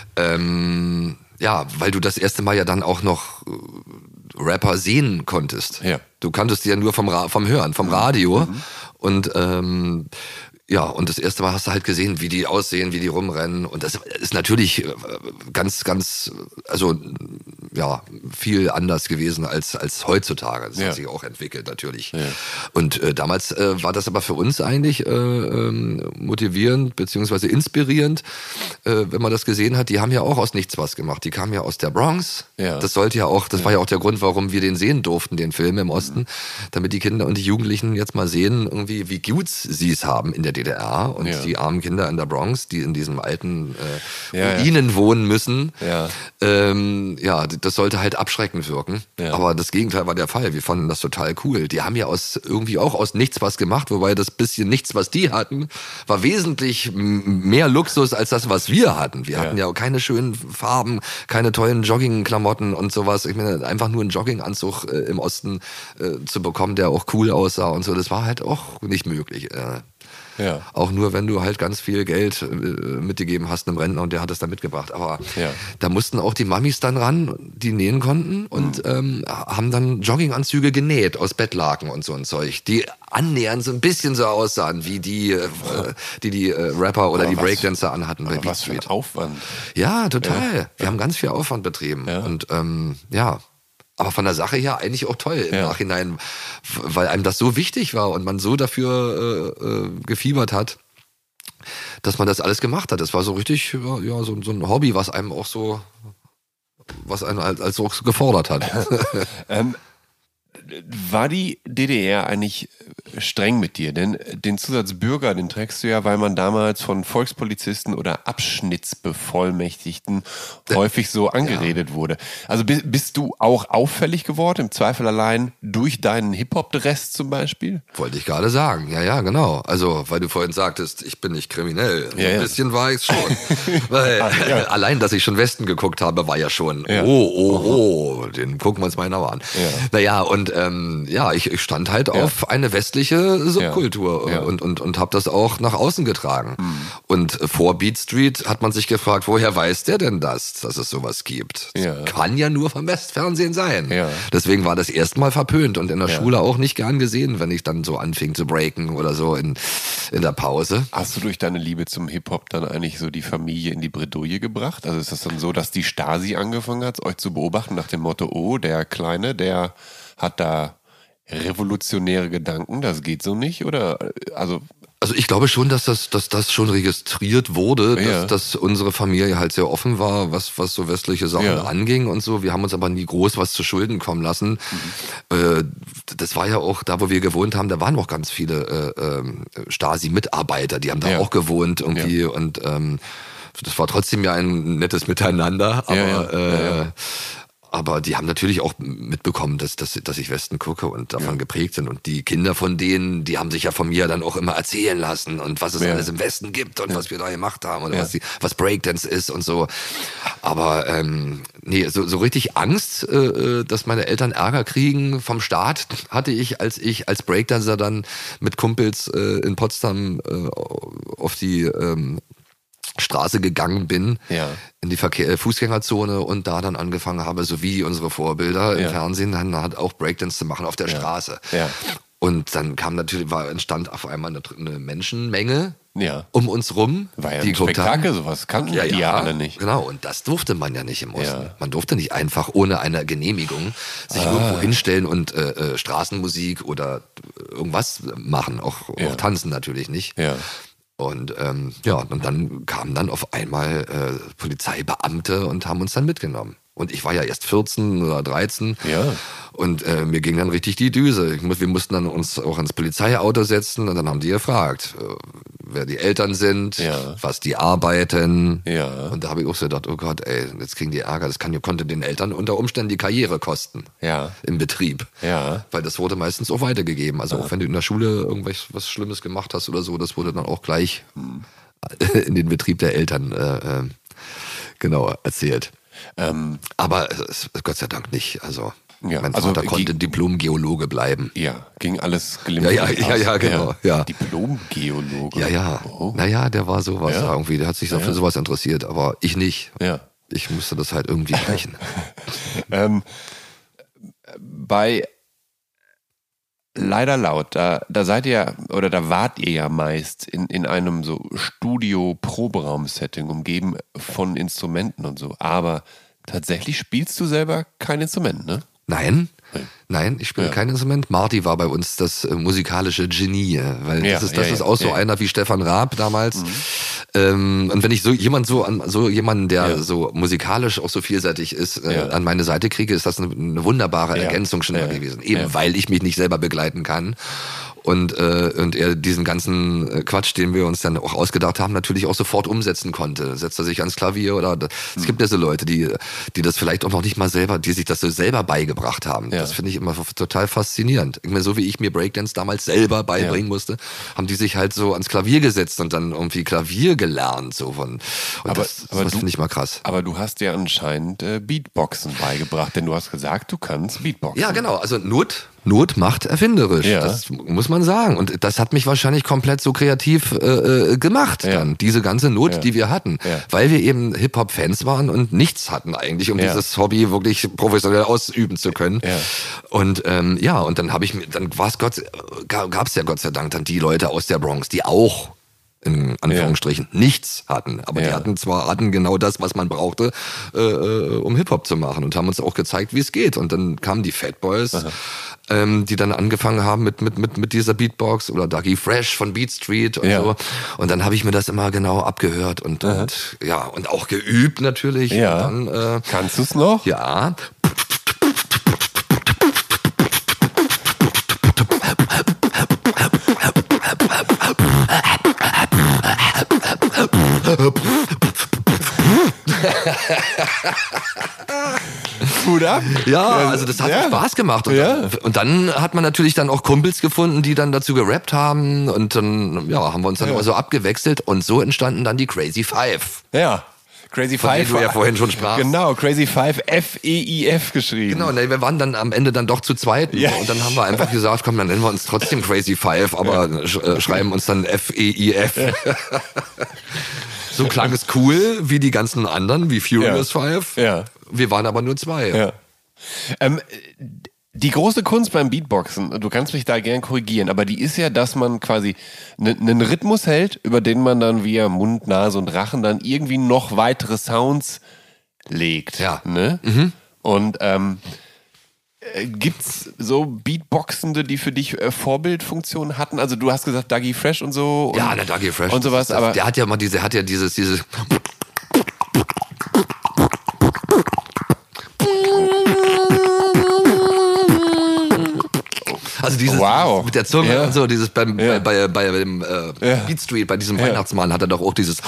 weil du das erste Mal ja dann auch noch Rapper sehen konntest. Ja. Du kanntest die ja nur vom Hören, vom Radio. Und und das erste Mal hast du halt gesehen, wie die aussehen, wie die rumrennen. Und das ist natürlich ganz, ganz, viel anders gewesen als heutzutage. Das hat sich auch entwickelt, natürlich. Ja. Und damals war das aber für uns eigentlich motivierend beziehungsweise inspirierend, wenn man das gesehen hat. Die haben ja auch aus nichts was gemacht. Die kamen ja aus der Bronx. Ja. Das war ja auch der Grund, warum wir den sehen durften, den Film im Osten. Damit die Kinder und die Jugendlichen jetzt mal sehen, irgendwie, wie gut sie es haben in der DDR und die armen Kinder in der Bronx, die in diesem alten Ruinen wohnen müssen. Ja. Das sollte halt abschreckend wirken. Ja. Aber das Gegenteil war der Fall. Wir fanden das total cool. Die haben ja irgendwie auch aus nichts was gemacht, wobei das bisschen nichts, was die hatten, war wesentlich mehr Luxus als das, was wir hatten. Wir hatten ja auch keine schönen Farben, keine tollen Joggingklamotten und sowas. Ich meine, einfach nur einen Jogginganzug im Osten zu bekommen, der auch cool aussah und so, das war halt auch nicht möglich. Ja. Auch nur, wenn du halt ganz viel Geld mitgegeben hast einem Rentner und der hat es dann mitgebracht. Aber da mussten auch die Mamis dann ran, die nähen konnten und haben dann Jogginganzüge genäht aus Bettlaken und so ein Zeug, die annähernd so ein bisschen so aussahen, wie die Rapper oder die Breakdancer anhatten bei Beat Street. Was für ein Aufwand. Ja, total. Wir haben ganz viel Aufwand betrieben. Ja. Und aber von der Sache her eigentlich auch toll im Nachhinein, weil einem das so wichtig war und man so dafür gefiebert hat, dass man das alles gemacht hat. Das war so richtig, so ein Hobby, was einem auch so, was einen als auch gefordert hat. War die DDR eigentlich streng mit dir? Denn den Zusatz Bürger, den trägst du ja, weil man damals von Volkspolizisten oder Abschnittsbevollmächtigten häufig so angeredet wurde. Also bist du auch auffällig geworden, im Zweifel allein durch deinen Hip-Hop-Dress zum Beispiel? Wollte ich gerade sagen, ja, genau. Also, weil du vorhin sagtest, ich bin nicht kriminell. Ein bisschen war ich es schon. Weil allein, dass ich schon Westen geguckt habe, war ja schon, den gucken wir uns mal genauer an. Ja. Naja, und ich stand halt auf eine westliche Subkultur und habe das auch nach außen getragen. Und vor Beat Street hat man sich gefragt, woher weiß der denn dass es sowas gibt? Das kann ja nur vom Westfernsehen sein. Ja. Deswegen war das erstmal verpönt und in der Schule auch nicht gern gesehen, wenn ich dann so anfing zu breaken oder so in der Pause. Hast du durch deine Liebe zum Hip-Hop dann eigentlich so die Familie in die Bredouille gebracht? Also ist das dann so, dass die Stasi angefangen hat, euch zu beobachten nach dem Motto, oh, der Kleine, der hat da revolutionäre Gedanken, das geht so nicht, oder? Also ich glaube schon, dass das schon registriert wurde, dass unsere Familie halt sehr offen war, was so westliche Sachen anging und so. Wir haben uns aber nie groß was zu Schulden kommen lassen. Das war ja auch, da wo wir gewohnt haben, da waren auch ganz viele Stasi-Mitarbeiter, die haben da auch gewohnt irgendwie und das war trotzdem ja ein nettes Miteinander, aber aber die haben natürlich auch mitbekommen, dass ich Westen gucke und davon geprägt sind. Und die Kinder von denen, die haben sich ja von mir dann auch immer erzählen lassen und was es alles im Westen gibt und was wir da gemacht haben oder was Breakdance ist und so. Aber so richtig Angst, dass meine Eltern Ärger kriegen vom Staat, hatte ich als Breakdancer dann mit Kumpels in Potsdam auf die Straße gegangen bin, in die Fußgängerzone und da dann angefangen habe, so wie unsere Vorbilder im Fernsehen, dann halt auch Breakdance zu machen auf der Straße. Ja. Und dann entstand auf einmal eine Menschenmenge um uns rum. War ja ein Spektakel, sowas kannten die ja alle nicht. Genau, und das durfte man ja nicht im Osten. Ja. Man durfte nicht einfach ohne eine Genehmigung sich irgendwo hinstellen und Straßenmusik oder irgendwas machen, auch tanzen natürlich nicht. Ja. Und und dann kamen dann auf einmal Polizeibeamte und haben uns dann mitgenommen. Und ich war ja erst 14 oder 13 und mir ging dann richtig die Düse. Wir mussten dann uns auch ins Polizeiauto setzen und dann haben die gefragt, wer die Eltern sind, was die arbeiten. Ja. Und da habe ich auch so gedacht, oh Gott, ey, jetzt kriegen die Ärger. Das konnte den Eltern unter Umständen die Karriere kosten im Betrieb. Ja. Weil das wurde meistens auch weitergegeben. Also auch wenn du in der Schule was Schlimmes gemacht hast oder so, das wurde dann auch gleich in den Betrieb der Eltern erzählt. Aber Gott sei Dank nicht. Also mein Vater konnte Diplom-Geologe bleiben. Ja, ging alles glimpflich Ja, genau. Ja. Diplom-Geologe? Ja. Oh. Naja, der war sowas irgendwie. Der hat sich für sowas interessiert, aber ich nicht. Ja. Ich musste das halt irgendwie brechen. Bei Leider Laut, da seid ihr oder da wart ihr ja meist in einem so Studio-Proberaum-Setting, umgeben von Instrumenten und so. Aber tatsächlich spielst du selber kein Instrument, ne? Nein, ich spiele kein Instrument. Marty war bei uns das musikalische Genie, weil das ist auch so einer wie Stefan Raab damals. Und wenn ich so jemanden, der so musikalisch auch so vielseitig ist, an meine Seite kriege, ist das eine wunderbare Ergänzung schon mal gewesen. Eben weil ich mich nicht selber begleiten kann. Und er diesen ganzen Quatsch, den wir uns dann auch ausgedacht haben, natürlich auch sofort umsetzen konnte. Setzt er sich ans Klavier oder es gibt ja so Leute, die das vielleicht auch noch nicht mal selber, die sich das so selber beigebracht haben. Ja. Das finde ich immer total faszinierend. Ich meine, so wie ich mir Breakdance damals selber beibringen musste, haben die sich halt so ans Klavier gesetzt und dann irgendwie Klavier gelernt. Das finde ich mal krass. Aber du hast ja anscheinend Beatboxen beigebracht, denn du hast gesagt, du kannst Beatboxen. Ja, genau. Also Nut Not macht erfinderisch, das muss man sagen. Und das hat mich wahrscheinlich komplett so kreativ gemacht dann, diese ganze Not, die wir hatten. Ja. Weil wir eben Hip-Hop-Fans waren und nichts hatten eigentlich, um dieses Hobby wirklich professionell ausüben zu können. Ja. Und und dann gab es ja Gott sei Dank dann die Leute aus der Bronx, die auch in Anführungsstrichen nichts hatten. Aber die hatten genau das, was man brauchte, um Hip-Hop zu machen und haben uns auch gezeigt, wie es geht. Und dann kamen die Fat Boys, die dann angefangen haben mit dieser Beatbox oder Dougie Fresh von Beat Street und so. Und dann habe ich mir das immer genau abgehört und auch geübt natürlich. Ja. Und dann, kannst du es noch? Ja. Gut ab. Ja, also das hat Spaß gemacht. Und dann hat man natürlich dann auch Kumpels gefunden, die dann dazu gerappt haben. Und dann haben wir uns dann immer so abgewechselt. Und so entstanden dann die Crazy Five. Ja. Crazy Five. Von du ja vorhin schon sprachst. Genau, Crazy Five, F-E-I-F geschrieben. Genau, wir waren dann am Ende dann doch zu zweit. Ja. Und dann haben wir einfach gesagt, komm, dann nennen wir uns trotzdem Crazy Five, aber schreiben uns dann F-E-I-F. So klang es cool, wie die ganzen anderen, wie Furious Five. Ja. Wir waren aber nur zwei. Ja. Die große Kunst beim Beatboxen, du kannst mich da gern korrigieren, aber die ist ja, dass man quasi einen Rhythmus hält, über den man dann via Mund, Nase und Rachen dann irgendwie noch weitere Sounds legt. Ja. Ne? Mhm. Und gibt's so Beatboxende, die für dich Vorbildfunktion hatten? Also du hast gesagt Dougie Fresh und so. Ja, der Dougie Fresh. Und sowas, aber der hat ja mal dieses also dieses mit der Zunge und so, dieses bei dem Beat Street, bei diesem Weihnachtsmann hat er doch auch dieses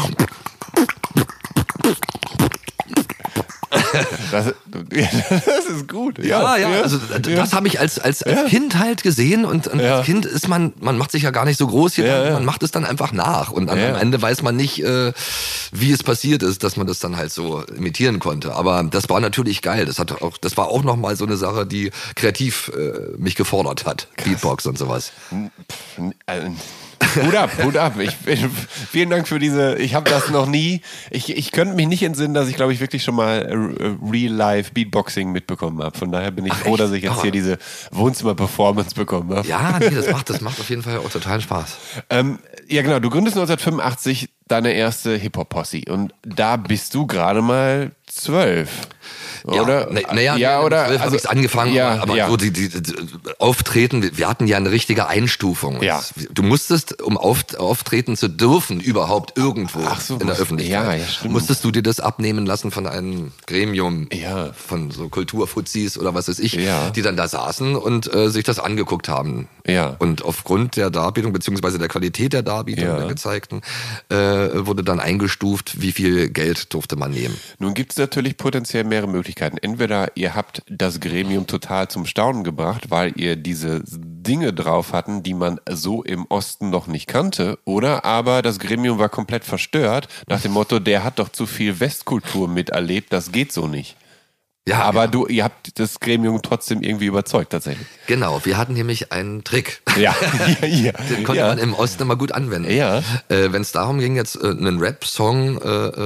Das ist gut. Ja. Also das habe ich als Kind halt gesehen und als Kind ist man macht sich ja gar nicht so groß hier, man macht es dann einfach nach und am Ende weiß man nicht, wie es passiert ist, dass man das dann halt so imitieren konnte. Aber das war natürlich geil. Das war auch nochmal so eine Sache, die kreativ mich gefordert hat. Krass. Beatbox und sowas. Hut ab. Vielen Dank für ich habe das noch nie, ich könnte mich nicht entsinnen, dass ich glaube ich wirklich schon mal Real-Life Beatboxing mitbekommen habe. Von daher bin ich froh, dass ich jetzt hier diese Wohnzimmer-Performance bekommen habe. Ja, nee, das macht auf jeden Fall auch total Spaß. Ja genau, du gründest 1985 deine erste Hip-Hop-Posse und da bist du gerade mal 12. Oder? Oder habe ich angefangen, aber so die Auftreten, wir hatten ja eine richtige Einstufung. Ja. Du musstest, um auftreten zu dürfen, überhaupt irgendwo in der Öffentlichkeit, musstest du dir das abnehmen lassen von einem Gremium von so Kulturfuzis oder was weiß ich, die dann da saßen und sich das angeguckt haben. Ja. Und aufgrund der Darbietung, beziehungsweise der Qualität der Darbietung, der gezeigten, wurde dann eingestuft, wie viel Geld durfte man nehmen. Nun gibt es natürlich potenziell mehrere Möglichkeiten. Entweder ihr habt das Gremium total zum Staunen gebracht, weil ihr diese Dinge drauf hatten, die man so im Osten noch nicht kannte, oder aber das Gremium war komplett verstört, nach dem Motto, der hat doch zu viel Westkultur miterlebt, das geht so nicht. Ja, aber ihr habt das Gremium trotzdem irgendwie überzeugt, tatsächlich. Genau, wir hatten nämlich einen Trick. Ja. Den konnte man im Osten immer gut anwenden. Ja. Wenn es darum ging, jetzt einen Rap-Song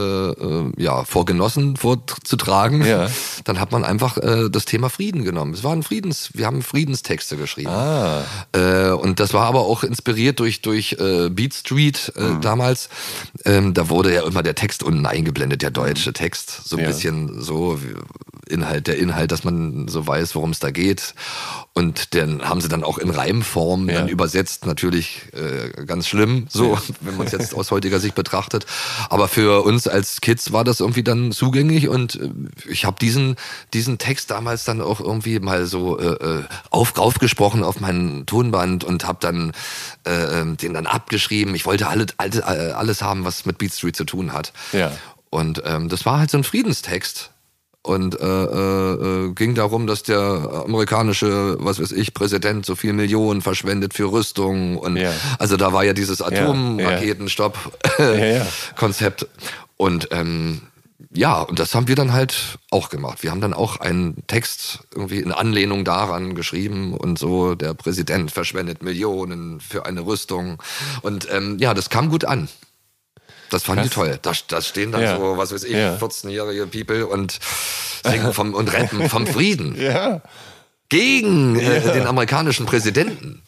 vor Genossen vorzutragen, dann hat man einfach das Thema Frieden genommen. Wir haben Friedenstexte geschrieben. Und das war aber auch inspiriert durch Beat Street damals. Da wurde ja immer der Text unten eingeblendet, der deutsche Text. So ein bisschen so der Inhalt, dass man so weiß, worum es da geht. Und den haben sie dann auch in Reimform dann übersetzt. Natürlich ganz schlimm, so, wenn man es jetzt aus heutiger Sicht betrachtet. Aber für uns als Kids war das irgendwie dann zugänglich und ich habe diesen Text damals dann auch irgendwie mal so raufgesprochen auf mein Tonband und habe dann den dann abgeschrieben. Ich wollte alles haben, was mit Beat Street zu tun hat. Ja. Und das war halt so ein Friedenstext. Und ging darum, dass der amerikanische, Präsident so viel Millionen verschwendet für Rüstung. Und also da war ja dieses Atomraketenstopp-Konzept. Und Ja, und das haben wir dann halt auch gemacht. Wir haben dann auch einen Text irgendwie in Anlehnung daran geschrieben und so, der Präsident verschwendet Millionen für eine Rüstung. Und das kam gut an. Das fanden die toll. Da stehen dann so, was weiß ich, 14-jährige People und singen und rappen vom Frieden. Ja. Gegen den amerikanischen Präsidenten.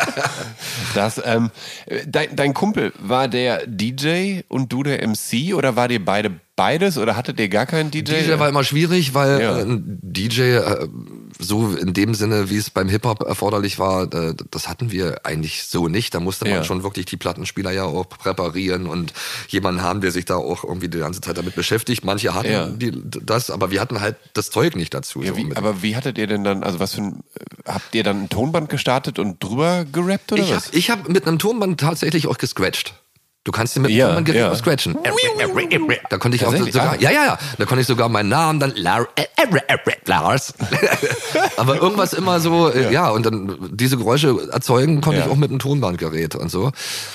Dein Kumpel, war der DJ und du der MC oder war ihr beides oder hattet ihr gar keinen DJ? DJ war immer schwierig, weil ein DJ, so in dem Sinne, wie es beim Hip-Hop erforderlich war, das hatten wir eigentlich so nicht. Da musste man schon wirklich die Plattenspieler ja auch präparieren und jemanden haben, der sich da auch irgendwie die ganze Zeit damit beschäftigt. Manche hatten das, aber wir hatten halt das Zeug nicht dazu. Ja, aber wie hattet ihr denn dann, also habt ihr dann ein Tonband gestartet und drüber gerappt oder was? Ich habe mit einem Tonband tatsächlich auch gescratcht. Du kannst dir mit dem Tonbandgerät auch scratchen. Da konnte ich auch sogar, da konnte ich sogar meinen Namen dann Lars. Aber irgendwas immer so, und dann diese Geräusche erzeugen konnte ich auch mit einem Tonbandgerät und so.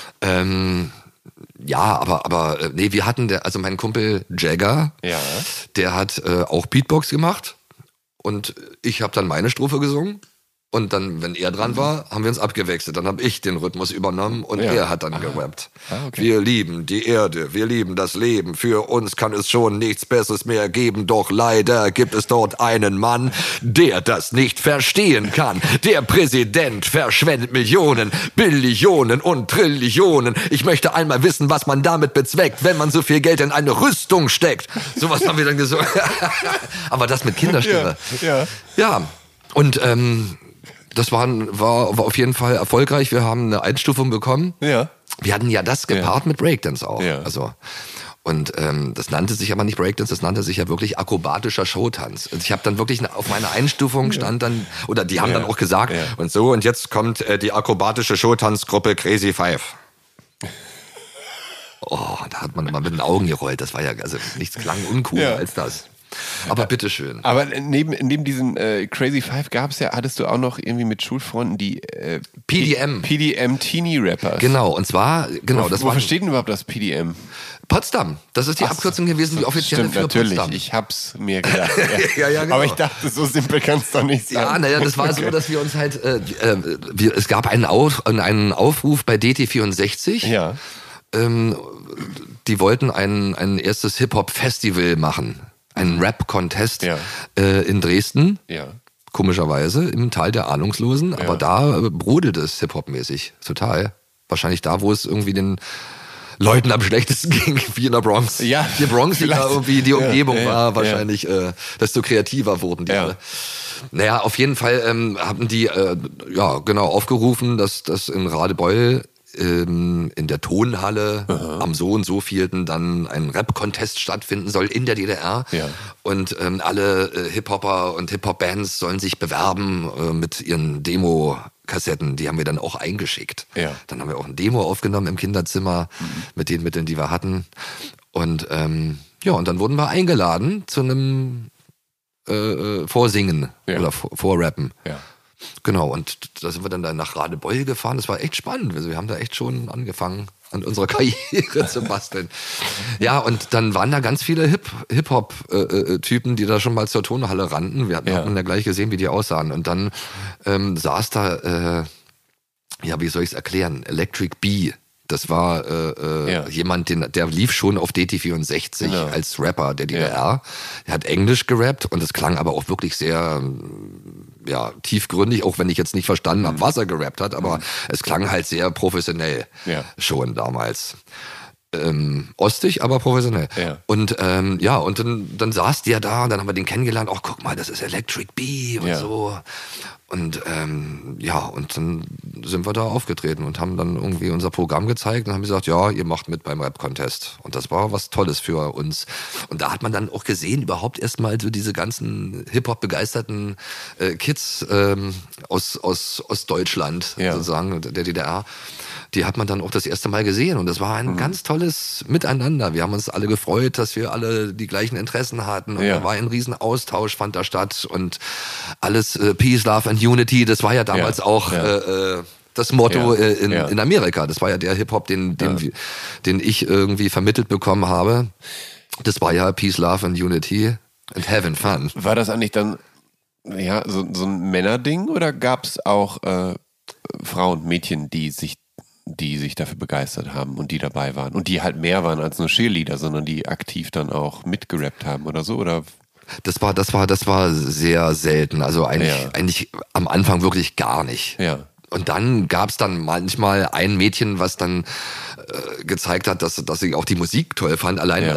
Aber wir hatten also mein Kumpel Jagger, der hat auch Beatbox gemacht und ich habe dann meine Strophe gesungen. Und dann, wenn er dran war, haben wir uns abgewechselt. Dann habe ich den Rhythmus übernommen und er hat dann gerappt. Okay. Wir lieben die Erde, wir lieben das Leben. Für uns kann es schon nichts Besseres mehr geben. Doch leider gibt es dort einen Mann, der das nicht verstehen kann. Der Präsident verschwendet Millionen, Billionen und Trillionen. Ich möchte einmal wissen, was man damit bezweckt, wenn man so viel Geld in eine Rüstung steckt. Sowas haben wir dann gesagt. Aber das mit Kinderstimme. Ja. Und das war auf jeden Fall erfolgreich. Wir haben eine Einstufung bekommen. Ja. Wir hatten ja das gepaart mit Breakdance auch. Ja. Also, und das nannte sich aber nicht Breakdance, das nannte sich ja wirklich akrobatischer Showtanz. Also ich habe dann wirklich auf meiner Einstufung stand dann, oder die haben dann auch gesagt, und jetzt kommt die akrobatische Showtanzgruppe Crazy Five. Oh, da hat man immer mit den Augen gerollt. Das war ja, also nichts klang uncooler als das. Aber bitteschön. Aber neben diesen Crazy Five hattest du auch noch irgendwie mit Schulfreunden die PDM Teenie Rappers. Genau, und zwar, Wofür steht denn überhaupt das PDM? Potsdam. Das ist die Abkürzung gewesen, die offizielle für natürlich. Potsdam. Ich hab's mir gedacht. Genau. Aber ich dachte, so simpel kann's doch nicht sein. Ja, das war so, dass wir uns halt, es gab einen Aufruf bei DT64. Ja. Die wollten ein erstes Hip-Hop-Festival machen. Einen Rap-Contest in Dresden, komischerweise, im Tal der Ahnungslosen. Aber da brodelt es Hip-Hop-mäßig, total. Wahrscheinlich da, wo es irgendwie den Leuten am schlechtesten ging, wie in der Bronx. Ja, die Bronx, die da irgendwie die Umgebung war, wahrscheinlich, desto kreativer wurden die alle. Naja, auf jeden Fall haben die aufgerufen, dass das in Radebeul in der Tonhalle am so und so vielten dann ein Rap-Contest stattfinden soll in der DDR. Ja. Und alle Hip-Hopper und Hip-Hop-Bands sollen sich bewerben mit ihren Demo-Kassetten. Die haben wir dann auch eingeschickt. Ja. Dann haben wir auch ein Demo aufgenommen im Kinderzimmer mit den Mitteln, die wir hatten. Und und dann wurden wir eingeladen zu einem Vorsingen oder Vorrappen. Ja. Genau, und da sind wir dann nach Radebeul gefahren. Das war echt spannend. Also wir haben da echt schon angefangen, an unserer Karriere zu basteln. Ja, und dann waren da ganz viele Hip-Hop-Typen, die da schon mal zur Tonhalle rannten. Wir hatten ja gleich gesehen, wie die aussahen. Und dann saß da, wie soll ich es erklären, Electric Bee. Das war jemand, der lief schon auf DT64 als Rapper der DDR. Er hat Englisch gerappt und es klang aber auch wirklich sehr tiefgründig, auch wenn ich jetzt nicht verstanden habe, was er gerappt hat, aber es klang halt sehr professionell schon damals. Ostig, aber professionell. Ja. Und und dann saß der da und dann haben wir den kennengelernt. Ach, guck mal, das ist Electric Bee und so. Und und dann sind wir da aufgetreten und haben dann irgendwie unser Programm gezeigt und haben gesagt, ja, ihr macht mit beim Rap-Contest. Und das war was Tolles für uns. Und da hat man dann auch gesehen, überhaupt erstmal so diese ganzen Hip-Hop-begeisterten Kids aus Deutschland, sozusagen, der DDR. Die hat man dann auch das erste Mal gesehen und das war ein ganz tolles Miteinander. Wir haben uns alle gefreut, dass wir alle die gleichen Interessen hatten und da war ein riesen Austausch, fand da statt und alles Peace, Love and Unity, das war ja damals auch das Motto in Amerika. Das war ja der Hip-Hop, den ich irgendwie vermittelt bekommen habe. Das war ja Peace, Love and Unity and Having Fun. War das eigentlich dann so ein Männerding oder gab es auch Frauen, Mädchen, die sich dafür begeistert haben und die dabei waren und die halt mehr waren als nur Cheerleader, sondern die aktiv dann auch mitgerappt haben oder so? Oder? Das war sehr selten. Also eigentlich am Anfang wirklich gar nicht. Ja. Und dann gab's dann manchmal ein Mädchen, was dann gezeigt hat, dass sie auch die Musik toll fand. Allein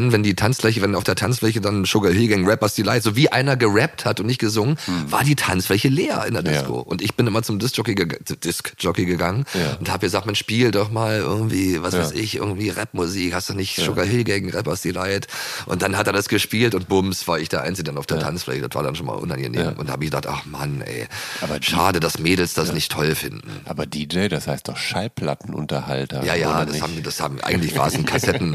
wenn auf der Tanzfläche dann Sugar Hill Gang, Rappers Delight, so wie einer gerappt hat und nicht gesungen, war die Tanzfläche leer in der Disco. Ja. Und ich bin immer zum Disc-Jockey gegangen und habe gesagt, man spiel doch mal irgendwie, irgendwie Rapmusik, hast du nicht Sugar Hill Gang, Rappers Delight? Und dann hat er das gespielt und bums, war ich der Einzige dann auf der Tanzfläche. Das war dann schon mal unangenehm. Ja. Und da habe ich gedacht, ach Mann, ey, schade, dass Mädels das nicht toll finden. Aber DJ, das heißt doch Schallplattenunterhalter. Ja, das haben eigentlich war es ein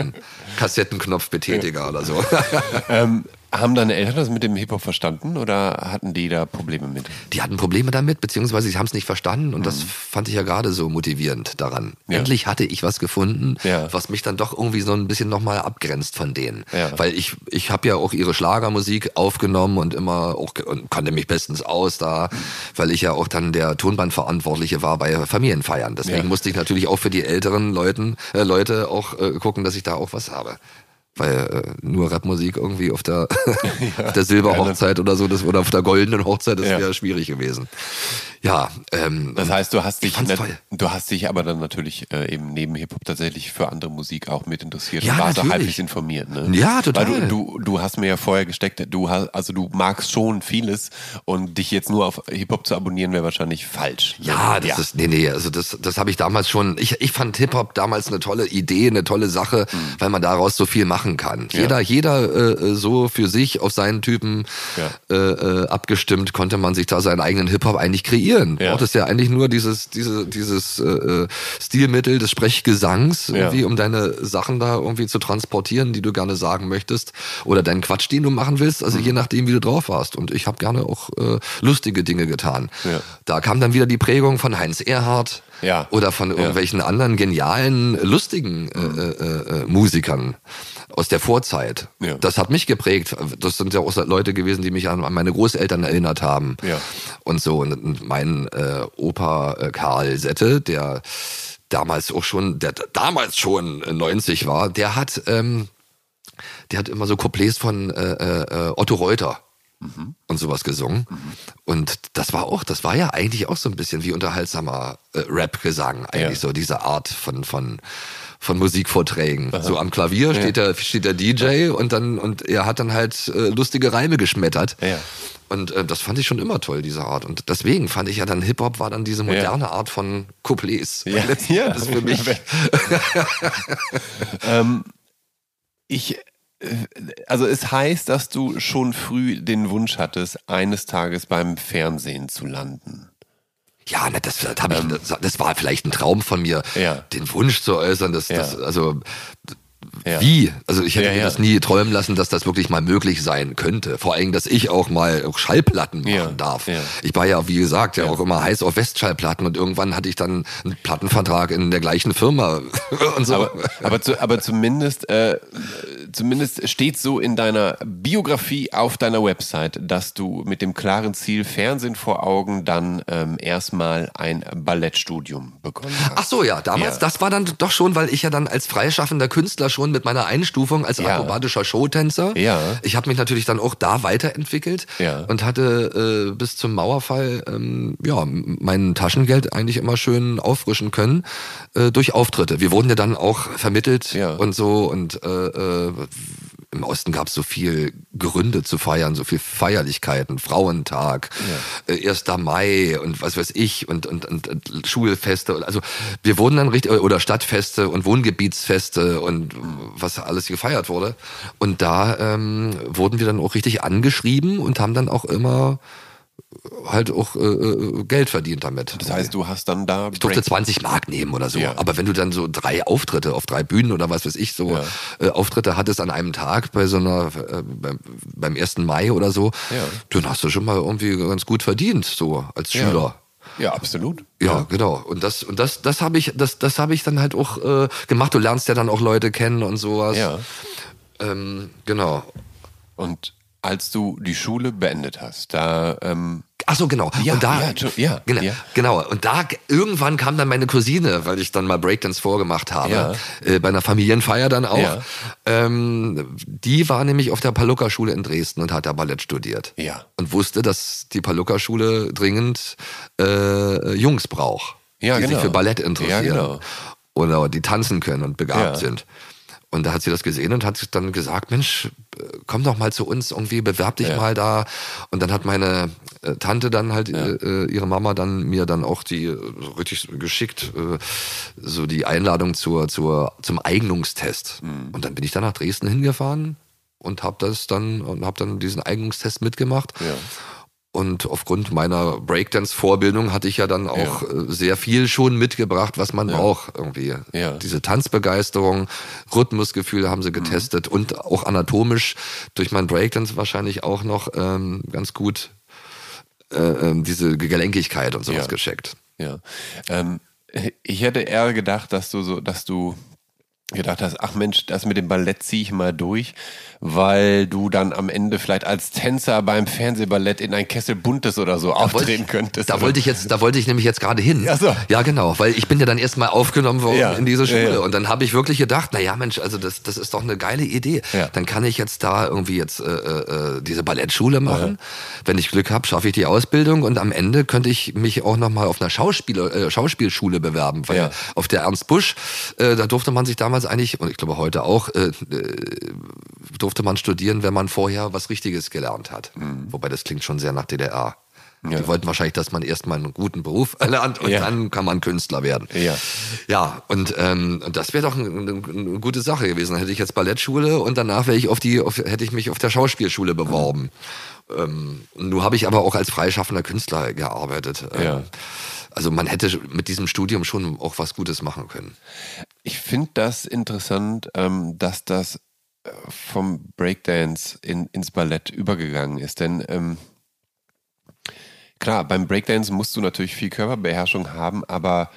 Kassettenknopfbetätiger oder so. Haben deine Eltern das mit dem Hip-Hop verstanden oder hatten die da Probleme mit? Die hatten Probleme damit, beziehungsweise sie haben es nicht verstanden und das fand ich ja gerade so motivierend daran. Ja. Endlich hatte ich was gefunden, was mich dann doch irgendwie so ein bisschen nochmal abgrenzt von denen. Ja. Weil ich habe ja auch ihre Schlagermusik aufgenommen und immer auch und kannte mich bestens aus da, weil ich ja auch dann der Tonbandverantwortliche war bei Familienfeiern. Deswegen musste ich natürlich auch für die älteren Leute auch gucken, dass ich da auch was habe. Weil nur Rapmusik irgendwie auf der Silberhochzeit oder so, oder auf der goldenen Hochzeit, das wäre schwierig gewesen. Ja. Das heißt, du hast dich aber dann natürlich eben neben Hip-Hop tatsächlich für andere Musik auch mit interessiert und warst auch halbwegs informiert, ne? Ja, total. Weil du hast mir ja vorher gesteckt, du magst schon vieles und dich jetzt nur auf Hip-Hop zu abonnieren wäre wahrscheinlich falsch. Ja, also das habe ich damals schon, ich fand Hip-Hop damals eine tolle Idee, eine tolle Sache, weil man daraus so viel machen kann. Jeder so für sich auf seinen Typen abgestimmt, konnte man sich da seinen eigenen Hip-Hop eigentlich kreieren. Ja. Das ist ja eigentlich nur dieses Stilmittel des Sprechgesangs, irgendwie, um deine Sachen da irgendwie zu transportieren, die du gerne sagen möchtest, oder deinen Quatsch, den du machen willst, also je nachdem, wie du drauf warst. Und ich habe gerne auch lustige Dinge getan. Ja. Da kam dann wieder die Prägung von Heinz Erhardt oder von irgendwelchen anderen genialen, lustigen Musikern aus der Vorzeit. Ja. Das hat mich geprägt. Das sind ja auch Leute gewesen, die mich an meine Großeltern erinnert haben. Ja. Und so. Und mein Opa Karl Sette, der damals schon 90 war, der hat immer so Couplets von Otto Reuter und sowas gesungen. Und das war ja eigentlich auch so ein bisschen wie unterhaltsamer Rap-Gesang, eigentlich so diese Art von Musikvorträgen. Aha. So am Klavier steht der DJ und er hat dann halt lustige Reime geschmettert. Ja. Und das fand ich schon immer toll, diese Art. Und deswegen fand ich ja dann, Hip-Hop war dann diese moderne Art von Couplets. Ja, das ist für mich. Also es heißt, dass du schon früh den Wunsch hattest, eines Tages beim Fernsehen zu landen. Ja, das war vielleicht ein Traum von mir, den Wunsch zu äußern, wie? Also ich hätte mir das nie träumen lassen, dass das wirklich mal möglich sein könnte. Vor allem, dass ich auch mal Schallplatten machen darf. Ja. Ich war ja, wie gesagt, auch immer heiß auf Westschallplatten und irgendwann hatte ich dann einen Plattenvertrag in der gleichen Firma und so. Aber zumindest steht so in deiner Biografie auf deiner Website, dass du mit dem klaren Ziel Fernsehen vor Augen dann erstmal ein Ballettstudium begonnen hast. Ach so, ja, damals, das war dann doch schon, weil ich ja dann als freischaffender Künstler schon mit meiner Einstufung als akrobatischer Showtänzer. Ja. Ich habe mich natürlich dann auch da weiterentwickelt und hatte bis zum Mauerfall mein Taschengeld eigentlich immer schön auffrischen können durch Auftritte. Wir wurden ja dann auch vermittelt und so und im Osten gab es so viel Gründe zu feiern, so viel Feierlichkeiten, Frauentag, 1. Mai und was weiß ich und Schulfeste. Also wir wurden dann richtig, oder Stadtfeste und Wohngebietsfeste und was alles gefeiert wurde. Und da wurden wir dann auch richtig angeschrieben und haben dann auch immer halt auch Geld verdient damit. Das heißt, du hast dann da... Ich durfte 20 Mark nehmen oder so. Ja. Aber wenn du dann so 3 Auftritte auf 3 Bühnen oder was weiß ich, Auftritte hattest an einem Tag bei so einer, beim 1. Mai oder so, dann hast du schon mal irgendwie ganz gut verdient, so als Schüler. Ja, absolut. Ja, genau. Und das habe ich dann halt auch gemacht. Du lernst ja dann auch Leute kennen und sowas. Ja. Genau. Und als du die Schule beendet hast, da... Ach so, genau. Ja, und da, genau. Und da irgendwann kam dann meine Cousine, weil ich dann mal Breakdance vorgemacht habe, bei einer Familienfeier dann auch. Ja. Die war nämlich auf der Palukka-Schule in Dresden und hat da Ballett studiert. Ja. Und wusste, dass die Palukka-Schule dringend Jungs braucht, die sich für Ballett interessieren. Ja, genau. Oder die tanzen können und begabt sind. Und da hat sie das gesehen und hat dann gesagt, Mensch, komm doch mal zu uns, irgendwie bewerb dich mal da. Und dann hat meine Tante dann halt, ihre Mama dann mir dann auch die richtig geschickt, so die Einladung zum Eignungstest. Und dann bin ich dann nach Dresden hingefahren und hab dann diesen Eignungstest mitgemacht. Ja. Und aufgrund meiner Breakdance-Vorbildung hatte ich ja dann auch sehr viel schon mitgebracht, was man braucht irgendwie. Ja. Diese Tanzbegeisterung, Rhythmusgefühl haben sie getestet und auch anatomisch durch meinen Breakdance wahrscheinlich auch noch ganz gut diese Gelenkigkeit und sowas gescheckt. Ja. Ich hätte eher gedacht, dass du gedacht hast, ach Mensch, das mit dem Ballett ziehe ich mal durch, weil du dann am Ende vielleicht als Tänzer beim Fernsehballett in ein Kessel Buntes oder so auftreten könntest. Da wollte ich nämlich jetzt gerade hin. Ach so. Ja, genau, weil ich bin ja dann erstmal aufgenommen worden in diese Schule und dann habe ich wirklich gedacht, naja Mensch, also das ist doch eine geile Idee. Ja. Dann kann ich jetzt da irgendwie diese Ballettschule machen. Wenn ich Glück habe, schaffe ich die Ausbildung und am Ende könnte ich mich auch nochmal auf einer Schauspielschule bewerben, weil auf der Ernst Busch, da durfte man sich damals eigentlich, und ich glaube heute auch, durfte man studieren, wenn man vorher was Richtiges gelernt hat. Wobei das klingt schon sehr nach DDR. Ja. Die wollten wahrscheinlich, dass man erstmal einen guten Beruf erlernt und dann kann man Künstler werden. Ja, und das wäre doch eine gute Sache gewesen. Dann hätte ich jetzt Ballettschule und danach hätte ich mich auf der Schauspielschule beworben. Nun habe ich aber auch als freischaffender Künstler gearbeitet. Also man hätte mit diesem Studium schon auch was Gutes machen können. Ich finde das interessant, dass das vom Breakdance ins Ballett übergegangen ist. Denn klar, beim Breakdance musst du natürlich viel Körperbeherrschung haben, aber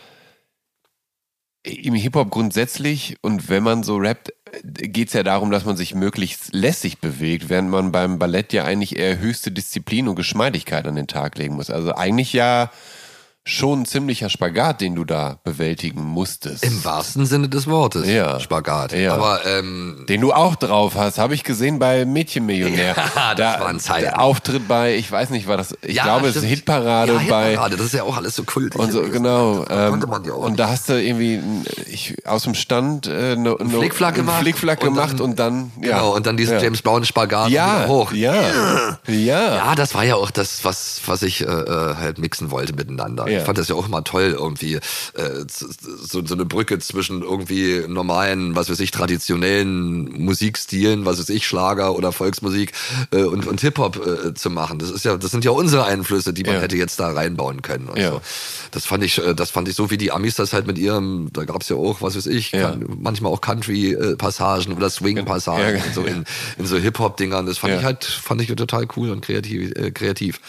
im Hip-Hop grundsätzlich und wenn man so rappt, geht es ja darum, dass man sich möglichst lässig bewegt, während man beim Ballett ja eigentlich eher höchste Disziplin und Geschmeidigkeit an den Tag legen muss. Also eigentlich ja schon ein ziemlicher Spagat, den du da bewältigen musstest. Im wahrsten Sinne des Wortes. Spagat. Ja. Aber den du auch drauf hast, habe ich gesehen bei Mädchenmillionär. Ja, das war ein Zeiten. Der Auftritt bei, ich weiß nicht, war das, ich glaube, es ist Hitparade bei. Hitparade, das ist ja auch alles so kultig. Und so, genau. Und da hast du irgendwie aus dem Stand einen Flickflack gemacht und dann. Genau, und dann diesen James Brown Spagat wieder hoch. Ja, das war ja auch das, was ich halt mixen wollte miteinander. Ich fand das ja auch immer toll, irgendwie so eine Brücke zwischen irgendwie normalen, was weiß ich, traditionellen Musikstilen, was weiß ich, Schlager oder Volksmusik und Hip-Hop zu machen. Das sind ja unsere Einflüsse, die man hätte jetzt da reinbauen können. Und so. Das fand ich so, wie die Amis das halt mit ihrem, da gab's ja auch, was weiß ich, manchmal auch Country-Passagen oder Swing-Passagen so in so Hip-Hop-Dingern. Das fand ich total cool und kreativ.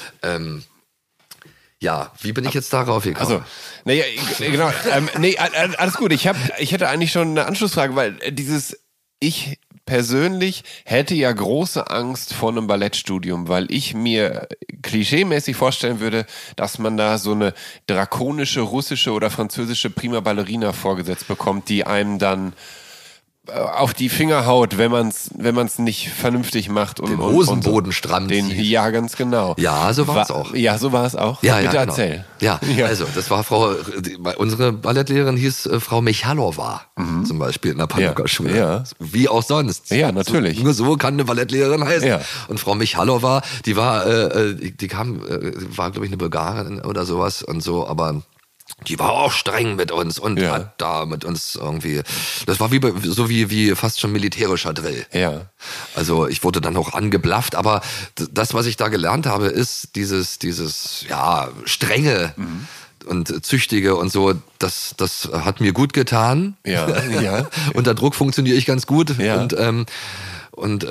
Ja, wie bin ich jetzt darauf gekommen? Also, naja, genau. Alles gut. Ich hätte eigentlich schon eine Anschlussfrage, weil ich persönlich hätte ja große Angst vor einem Ballettstudium, weil ich mir klischeemäßig vorstellen würde, dass man da so eine drakonische russische oder französische Prima Ballerina vorgesetzt bekommt, die einem dann auf die Finger haut, wenn man's nicht vernünftig macht. Den Hosenboden stramm zieht. Ja, ganz genau. Ja, so war es auch. Ja, so war es auch. Ja, bitte genau. Erzähl. Ja, also das war unsere Ballettlehrerin hieß Frau Michalova, zum Beispiel in der Palukka-Schule. Ja. Wie auch sonst. Ja, natürlich. Nur so kann eine Ballettlehrerin heißen. Ja. Und Frau Michalova, die war, war glaube ich eine Bulgarin oder sowas und so, aber die war auch streng mit uns und hat da mit uns irgendwie, das war wie fast schon militärischer Drill. Ja. Also ich wurde dann auch angeblafft, aber das, was ich da gelernt habe, ist dieses strenge und züchtige und so, das hat mir gut getan. Ja. Unter Druck funktioniere ich ganz gut. Ja. Und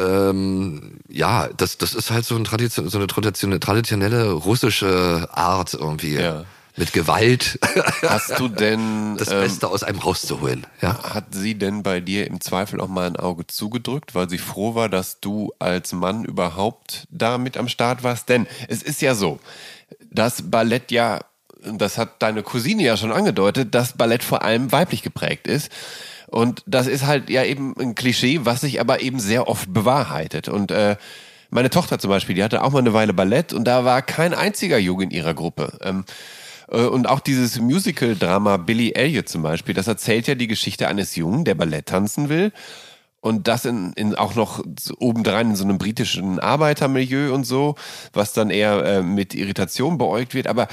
das ist halt so eine traditionelle russische Art irgendwie. Ja. mit Gewalt. Hast du denn das Beste aus einem rauszuholen? Ja. Hat sie denn bei dir im Zweifel auch mal ein Auge zugedrückt, weil sie froh war, dass du als Mann überhaupt da mit am Start warst? Denn es ist ja so, das Ballett ja, das hat deine Cousine ja schon angedeutet, dass Ballett vor allem weiblich geprägt ist. Und das ist halt ja eben ein Klischee, was sich aber eben sehr oft bewahrheitet. Und meine Tochter zum Beispiel, die hatte auch mal eine Weile Ballett und da war kein einziger Junge in ihrer Gruppe. Und auch dieses Musical-Drama Billy Elliot zum Beispiel, das erzählt ja die Geschichte eines Jungen, der Ballett tanzen will. Und das in auch noch obendrein in so einem britischen Arbeitermilieu und so, was dann eher mit Irritation beäugt wird. Aber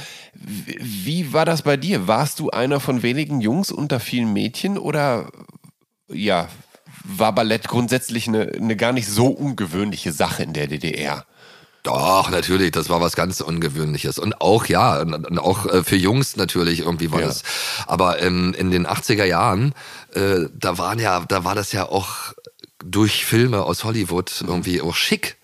wie war das bei dir? Warst du einer von wenigen Jungs unter vielen Mädchen oder ja, war Ballett grundsätzlich eine gar nicht so ungewöhnliche Sache in der DDR? Doch, natürlich, das war was ganz Ungewöhnliches. Und auch, ja, und auch für Jungs natürlich irgendwie war das. Aber in den 80er Jahren, da war das ja auch durch Filme aus Hollywood irgendwie auch schick,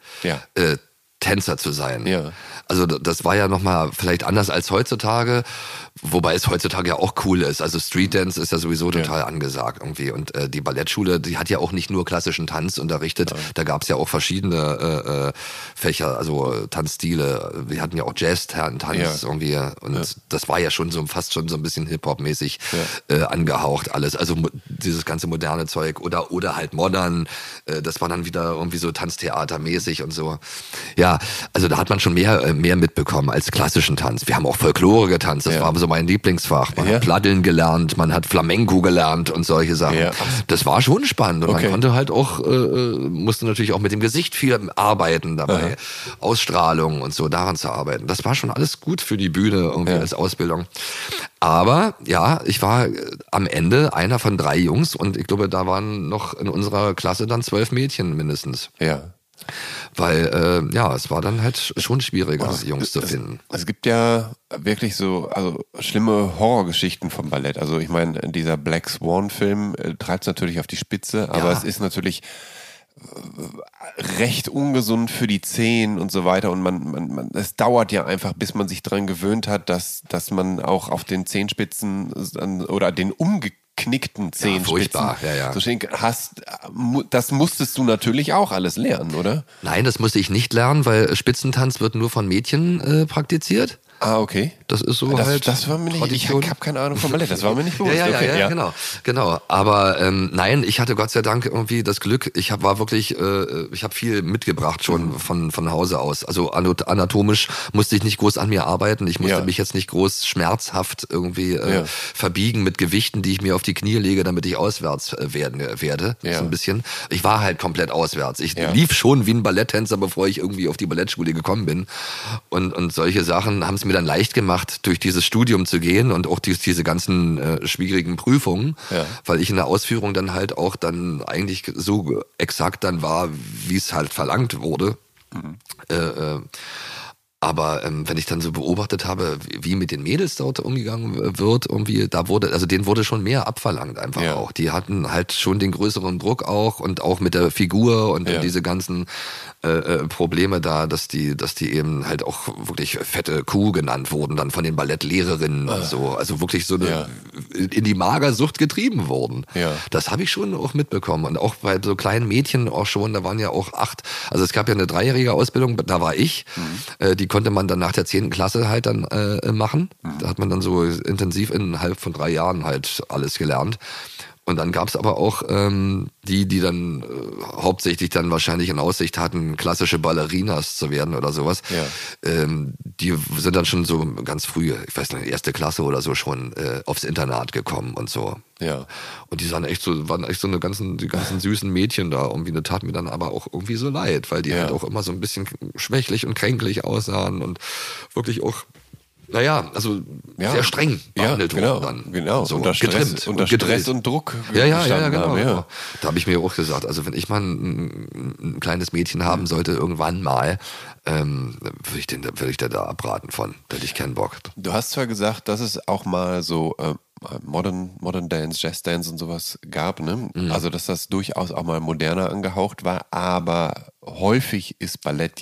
Tänzer zu sein. Ja. Also das war ja nochmal vielleicht anders als heutzutage, wobei es heutzutage ja auch cool ist. Also Street Dance ist ja sowieso total angesagt irgendwie. Und die Ballettschule, die hat ja auch nicht nur klassischen Tanz unterrichtet. Ja. Da gab es ja auch verschiedene Fächer, also Tanzstile. Wir hatten ja auch Jazz-Tanz irgendwie. Und das war ja schon so fast schon so ein bisschen Hip-Hop-mäßig angehaucht alles. Also dieses ganze moderne Zeug oder halt modern. Das war dann wieder irgendwie so Tanztheatermäßig und so. Ja, also da hat man schon mehr mitbekommen als klassischen Tanz. Wir haben auch Folklore getanzt, das war so mein Lieblingsfach. Man hat Pladdeln gelernt, man hat Flamenco gelernt und solche Sachen. Ja. Das war schon spannend und man konnte halt auch, musste natürlich auch mit dem Gesicht viel arbeiten dabei. Ausstrahlung und so, daran zu arbeiten. Das war schon alles gut für die Bühne irgendwie als Ausbildung. Aber ja, ich war am Ende einer von 3 Jungs und ich glaube, da waren noch in unserer Klasse dann 12 Mädchen mindestens. Ja. Weil, es war dann halt schon schwieriger, Jungs zu finden. Es gibt ja wirklich so schlimme Horrorgeschichten vom Ballett. Also ich meine, dieser Black Swan-Film treibt es natürlich auf die Spitze, aber es ist natürlich recht ungesund für die Zehen und so weiter. Und es dauert ja einfach, bis man sich dran gewöhnt hat, dass man auch auf den Zehenspitzen oder den umgeknickten Zehenspitzen so stehen hast. Das musstest du natürlich auch alles lernen, oder? Nein, das musste ich nicht lernen, weil Spitzentanz wird nur von Mädchen praktiziert. Ah, okay. Das ist so das war mir nicht, ich habe keine Ahnung vom Ballett, das war mir nicht bewusst. Ja, genau. Aber nein, ich hatte Gott sei Dank irgendwie das Glück, ich habe viel mitgebracht schon von Hause aus. Also anatomisch musste ich nicht groß an mir arbeiten, ich musste mich jetzt nicht groß schmerzhaft irgendwie verbiegen mit Gewichten, die ich mir auf die Knie lege, damit ich auswärts werde, so ein bisschen. Ich war halt komplett auswärts. Ich lief schon wie ein Balletttänzer, bevor ich irgendwie auf die Ballettschule gekommen bin. Und solche Sachen haben es mir dann leicht gemacht, durch dieses Studium zu gehen und auch diese ganzen schwierigen Prüfungen, weil ich in der Ausführung dann halt auch dann eigentlich so exakt dann war, wie es halt verlangt wurde. Aber wenn ich dann so beobachtet habe, wie mit den Mädels dort umgegangen wird, irgendwie, denen wurde schon mehr abverlangt einfach auch. Die hatten halt schon den größeren Druck auch und auch mit der Figur und diese ganzen Probleme da, dass die eben halt auch wirklich fette Kuh genannt wurden, dann von den Ballettlehrerinnen und so. Also wirklich so in die Magersucht getrieben wurden. Ja. Das habe ich schon auch mitbekommen. Und auch bei so kleinen Mädchen auch schon, da waren ja auch 8, also es gab ja eine 3-jährige Ausbildung, da war ich, die konnte man dann nach der 10. Klasse halt dann machen. Da hat man dann so intensiv innerhalb von 3 Jahren halt alles gelernt. Und dann gab's aber auch die dann hauptsächlich dann wahrscheinlich in Aussicht hatten, klassische Ballerinas zu werden oder sowas. Ja. Die sind dann schon so ganz früh, ich weiß nicht, 1. Klasse oder so schon aufs Internat gekommen und so. Ja. Und die waren echt so die ganzen süßen Mädchen da irgendwie. Das tat mir dann aber auch irgendwie so leid, weil die halt auch immer so ein bisschen schwächlich und kränklich aussahen und wirklich auch also sehr streng behandelt wurden dann. Genau, so unter Stress und Druck. Ja, genau. Ja. Da habe ich mir auch gesagt, also wenn ich mal ein kleines Mädchen haben sollte, irgendwann mal, würde ich da abraten von. Da hätte ich keinen Bock. Du hast zwar gesagt, dass es auch mal so Modern Dance, Jazz Dance und sowas gab, ne? Also dass das durchaus auch mal moderner angehaucht war, aber häufig ist Ballett ja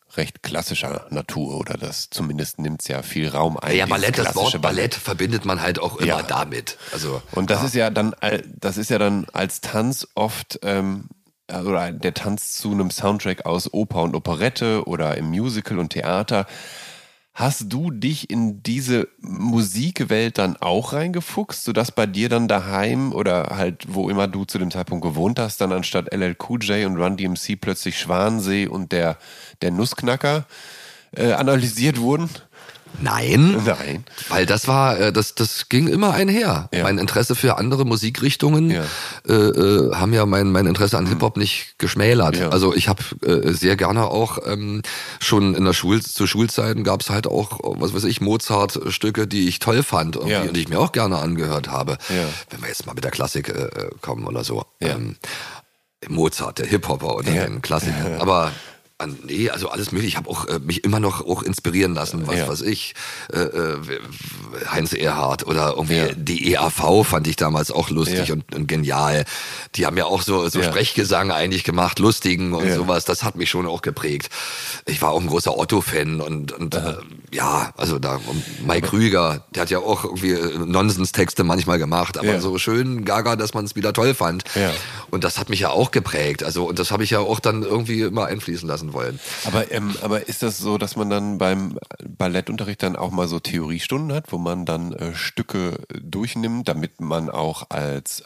recht klassischer Natur oder das zumindest nimmt es ja viel Raum ein. Ja, Ballett, das Wort Ballett verbindet man halt auch immer damit. Also, und das ist ja dann als Tanz oft oder der Tanz zu einem Soundtrack aus Oper und Operette oder im Musical und Theater. Hast du dich in diese Musikwelt dann auch reingefuchst, sodass bei dir dann daheim oder halt wo immer du zu dem Zeitpunkt gewohnt hast, dann anstatt LL Cool J und Run DMC plötzlich Schwansee und der Nussknacker analysiert wurden? Nein, weil das ging immer einher. Ja. Mein Interesse für andere Musikrichtungen haben ja mein Interesse an Hip-Hop nicht geschmälert. Ja. Also ich habe sehr gerne auch schon in der zu Schulzeiten gab es halt auch, was weiß ich, Mozart-Stücke, die ich toll fand und die ich mir auch gerne angehört habe. Ja. Wenn wir jetzt mal mit der Klassik kommen oder so. Ja. Mozart, der Hip-Hopper oder den Klassiker. Aber nee, also alles möglich. Ich habe auch mich immer noch auch inspirieren lassen, was weiß ich, Heinz Erhardt oder irgendwie die EAV fand ich damals auch lustig und genial. Die haben ja auch so Sprechgesang eigentlich gemacht, lustigen und sowas. Das hat mich schon auch geprägt. Ich war auch ein großer Otto-Fan und also da Mike Krüger, der hat ja auch irgendwie Nonsens-Texte manchmal gemacht, aber so schön gaga, dass man es wieder toll fand. Ja. Und das hat mich ja auch geprägt. Also und das habe ich ja auch dann irgendwie immer einfließen lassen wollen. Aber ist das so, dass man dann beim Ballettunterricht dann auch mal so Theoriestunden hat, wo man dann Stücke durchnimmt, damit man auch als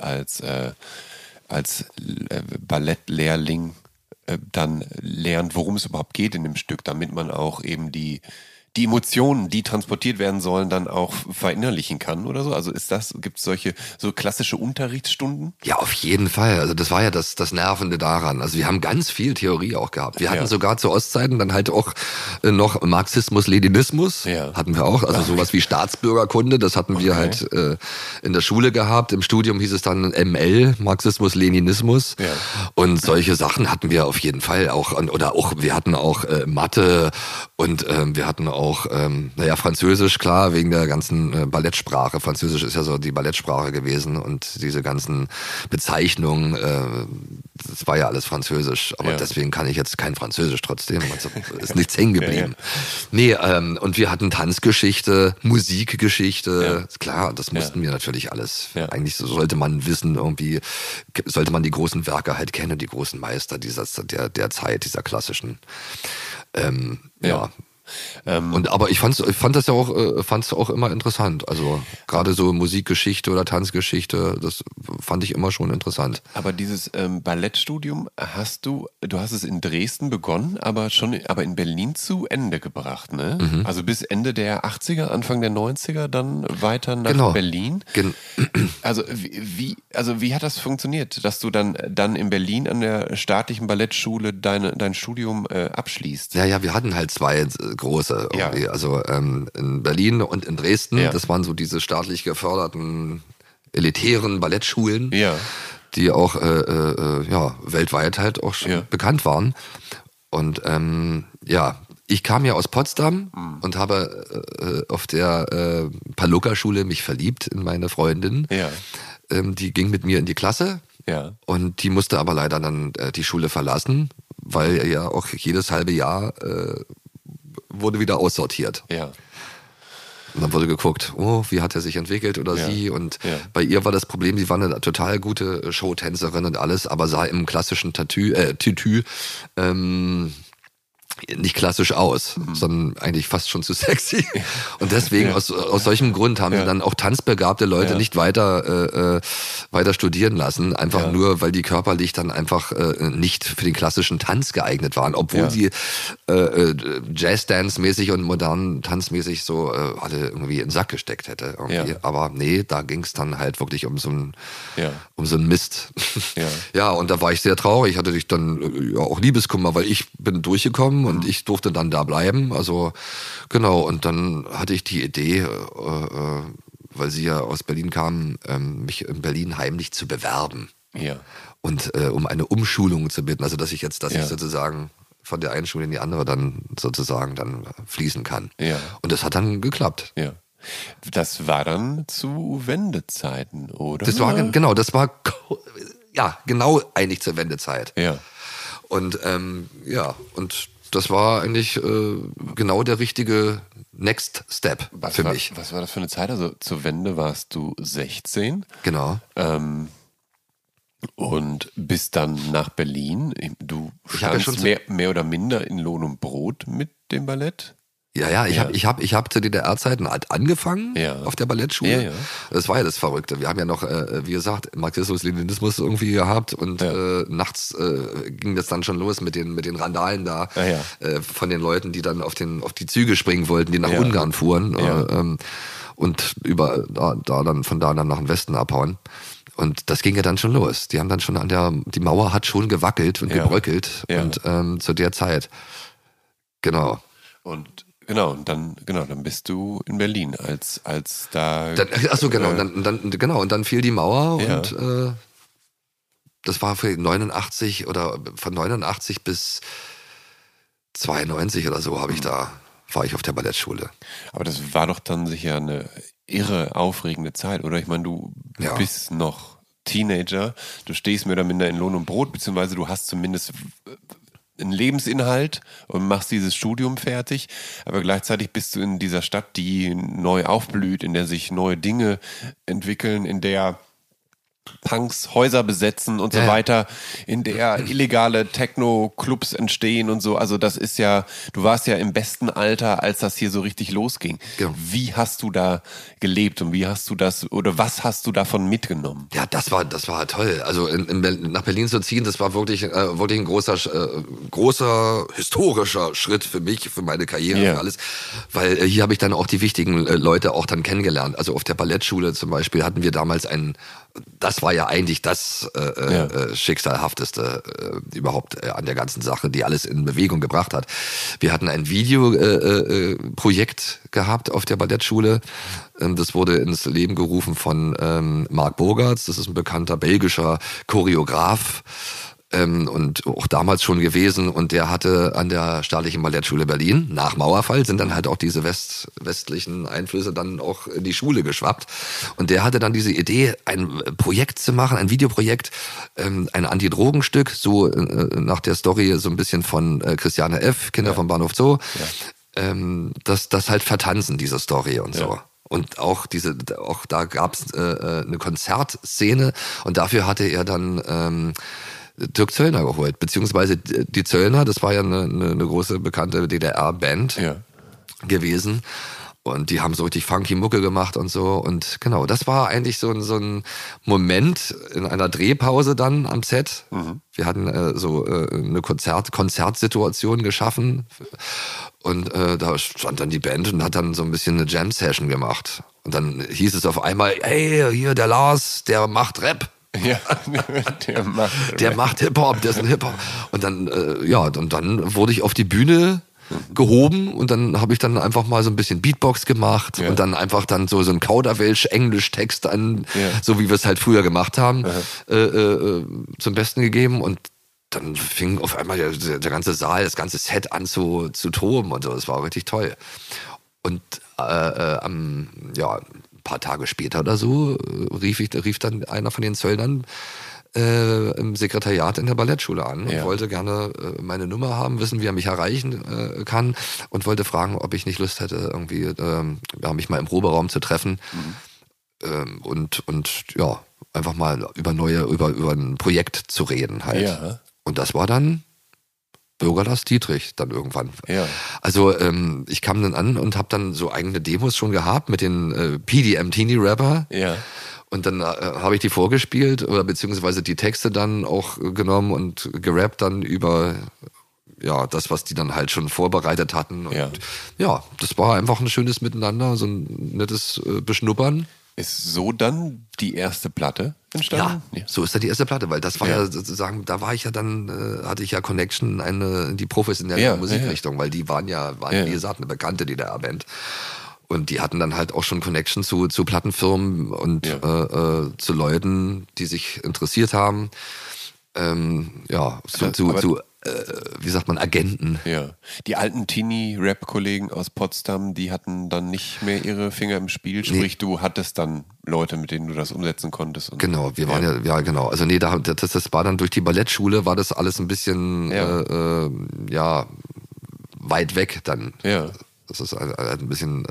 Ballettlehrling dann lernt, worum es überhaupt geht in dem Stück, damit man auch eben die Emotionen, die transportiert werden sollen, dann auch verinnerlichen kann oder so? Also gibt es solche so klassische Unterrichtsstunden? Ja, auf jeden Fall. Also das war ja das Nervende daran. Also wir haben ganz viel Theorie auch gehabt. Wir hatten sogar zu Ostzeiten dann halt auch noch Marxismus, Leninismus hatten wir auch. Also sowas wie Staatsbürgerkunde, das hatten wir halt in der Schule gehabt. Im Studium hieß es dann ML, Marxismus, Leninismus. Ja. Und solche Sachen hatten wir auf jeden Fall auch. Wir hatten auch Mathe und wir hatten auch Französisch, klar, wegen der ganzen Ballettsprache. Französisch ist ja so die Ballettsprache gewesen und diese ganzen Bezeichnungen, das war ja alles Französisch. Aber deswegen kann ich jetzt kein Französisch trotzdem. Also ist nichts hängen geblieben. Nee, und wir hatten Tanzgeschichte, Musikgeschichte. Klar, das mussten wir natürlich alles. Ja. Eigentlich sollte man wissen, irgendwie, sollte man die großen Werke halt kennen, die großen Meister der Zeit, dieser klassischen. Aber ich fand's auch immer interessant. Also gerade so Musikgeschichte oder Tanzgeschichte, das fand ich immer schon interessant. Aber dieses Ballettstudium du hast es in Dresden begonnen, aber in Berlin zu Ende gebracht, ne? Mhm. Also bis Ende der 80er, Anfang der 90er dann weiter nach Berlin. Also wie hat das funktioniert, dass du dann in Berlin an der staatlichen Ballettschule dein Studium abschließt? Ja, wir hatten halt zwei große irgendwie. Also in Berlin und in Dresden. Ja. Das waren so diese staatlich geförderten elitären Ballettschulen, die auch weltweit halt auch schon bekannt waren. Und ich kam ja aus Potsdam und habe auf der Pallucca-Schule mich verliebt in meine Freundin. Ja. Die ging mit mir in die Klasse und die musste aber leider dann die Schule verlassen, weil ja auch jedes halbe Jahr wurde wieder aussortiert. Ja. Und dann wurde geguckt, wie hat er sich entwickelt oder sie. Und bei ihr war das Problem, sie war eine total gute Showtänzerin und alles, aber sah im klassischen Tütü nicht klassisch aus, sondern eigentlich fast schon zu sexy. Und deswegen, aus solchem Grund haben sie dann auch tanzbegabte Leute nicht weiter studieren lassen, einfach nur, weil die körperlich dann einfach nicht für den klassischen Tanz geeignet waren, obwohl sie Jazz-Dance-mäßig und modernen Tanzmäßig so alle irgendwie in den Sack gesteckt hätte. Aber nee, da ging es dann halt wirklich um so einen Mist. Ja, und da war ich sehr traurig, hatte ich dann auch Liebeskummer, weil ich bin durchgekommen und ich durfte dann da bleiben. Also genau, und dann hatte ich die Idee, weil sie ja aus Berlin kam, mich in Berlin heimlich zu bewerben. Ja. Und um eine Umschulung zu bitten, also dass ich sozusagen von der einen Schule in die andere dann sozusagen dann fließen kann. Ja. Und das hat dann geklappt. Ja. Das war dann zu Wendezeiten, oder? Das war genau eigentlich zur Wendezeit. Ja. Und und das war eigentlich genau der richtige Next Step für mich. Was war das für eine Zeit? Also zur Wende warst du 16. Genau. Und bist dann nach Berlin. Du standst mehr oder minder in Lohn und Brot mit dem Ballett. Ja, ich hab zu DDR-Zeiten angefangen auf der Ballettschule. Ja. Das war ja das Verrückte. Wir haben ja noch, wie gesagt, Marxismus-Leninismus irgendwie gehabt und nachts ging das dann schon los mit den Randalen da von den Leuten, die dann auf die Züge springen wollten, die nach Ungarn fuhren und von da dann nach dem Westen abhauen. Und das ging ja dann schon los. Die haben dann schon die Mauer hat schon gewackelt und gebröckelt und zu der Zeit. Genau. Und dann bist du in Berlin, als da. Und dann fiel die Mauer und das war für 89 oder von 89 bis 92 oder so war ich auf der Ballettschule. Aber das war doch dann sicher eine irre aufregende Zeit, oder? Ich meine, du bist noch Teenager, du stehst mehr oder minder in Lohn und Brot, beziehungsweise du hast zumindest einen Lebensinhalt und machst dieses Studium fertig, aber gleichzeitig bist du in dieser Stadt, die neu aufblüht, in der sich neue Dinge entwickeln, in der Punks Häuser besetzen und so weiter, in der illegale Techno-Clubs entstehen und so. Also das ist ja, du warst ja im besten Alter, als das hier so richtig losging. Genau. Wie hast du da gelebt und wie hast du das, oder was hast du davon mitgenommen? Ja, das war toll. Also nach Berlin zu ziehen, das war wirklich ein großer historischer Schritt für mich, für meine Karriere, für alles. Weil hier habe ich dann auch die wichtigen Leute auch dann kennengelernt. Also auf der Ballettschule zum Beispiel hatten wir damals das war ja eigentlich das Schicksalhafteste überhaupt an der ganzen Sache, die alles in Bewegung gebracht hat. Wir hatten ein Videoprojekt gehabt auf der Ballettschule. Das wurde ins Leben gerufen von Marc Bogarts. Das ist ein bekannter belgischer Choreograf. Und auch damals schon gewesen, und der hatte an der Staatlichen Ballettschule Berlin, nach Mauerfall, sind dann halt auch diese westlichen Einflüsse dann auch in die Schule geschwappt, und der hatte dann diese Idee, ein Projekt zu machen, ein Videoprojekt, ein Antidrogenstück, so nach der Story so ein bisschen von Christiane F., Kinder vom Bahnhof Zoo, das halt vertanzen, diese Story und so. Und auch da gab's eine Konzertszene, und dafür hatte er dann Dirk Zöllner geholt, beziehungsweise die Zöllner, das war ja eine große bekannte DDR-Band gewesen, und die haben so richtig funky Mucke gemacht und so, und genau, das war eigentlich so ein Moment in einer Drehpause dann am Set. Wir hatten eine Konzertsituation geschaffen, und da stand dann die Band und hat dann so ein bisschen eine Jam-Session gemacht, und dann hieß es auf einmal, hey, hier der Lars, der macht Rap. Ja, der macht Hip-Hop, der ist ein Hip-Hop. Und dann, und dann wurde ich auf die Bühne gehoben, und dann habe ich dann einfach mal so ein bisschen Beatbox gemacht und dann einfach dann so ein Kauderwelsch-Englisch-Text so wie wir es halt früher gemacht haben, zum Besten gegeben, und dann fing auf einmal der ganze Saal, das ganze Set an zu toben und so. Das war richtig toll. Und ein paar Tage später oder so rief dann einer von den Zöllnern im Sekretariat in der Ballettschule an und wollte gerne meine Nummer haben, wissen, wie er mich erreichen kann, und wollte fragen, ob ich nicht Lust hätte, irgendwie mich mal im Proberaum zu treffen und einfach mal über ein Projekt zu reden halt. Ja. Und das war dann Bürger Lars Dietrich dann irgendwann. Ja. Also ich kam dann an und habe dann so eigene Demos schon gehabt mit den PDM Teenie Rapper. Ja. Und dann habe ich die vorgespielt, oder beziehungsweise die Texte dann auch genommen und gerappt dann über das, was die dann halt schon vorbereitet hatten. Und das war einfach ein schönes Miteinander, so ein nettes Beschnuppern. Ist so dann die erste Platte entstanden? Ja, so ist dann die erste Platte, weil das war ja sozusagen, da war ich ja dann, hatte ich ja Connection in die professionelle Musikrichtung, weil die waren wie gesagt, eine bekannte DDR-Band. Und die hatten dann halt auch schon Connection zu Plattenfirmen und zu Leuten, die sich interessiert haben. Wie sagt man, Agenten. Ja. Die alten Teenie-Rap-Kollegen aus Potsdam, die hatten dann nicht mehr ihre Finger im Spiel, sprich, du hattest dann Leute, mit denen du das umsetzen konntest. Und genau, wir waren genau. Also das war dann durch die Ballettschule, war das alles ein bisschen, weit weg dann. Ja. Das ist ein bisschen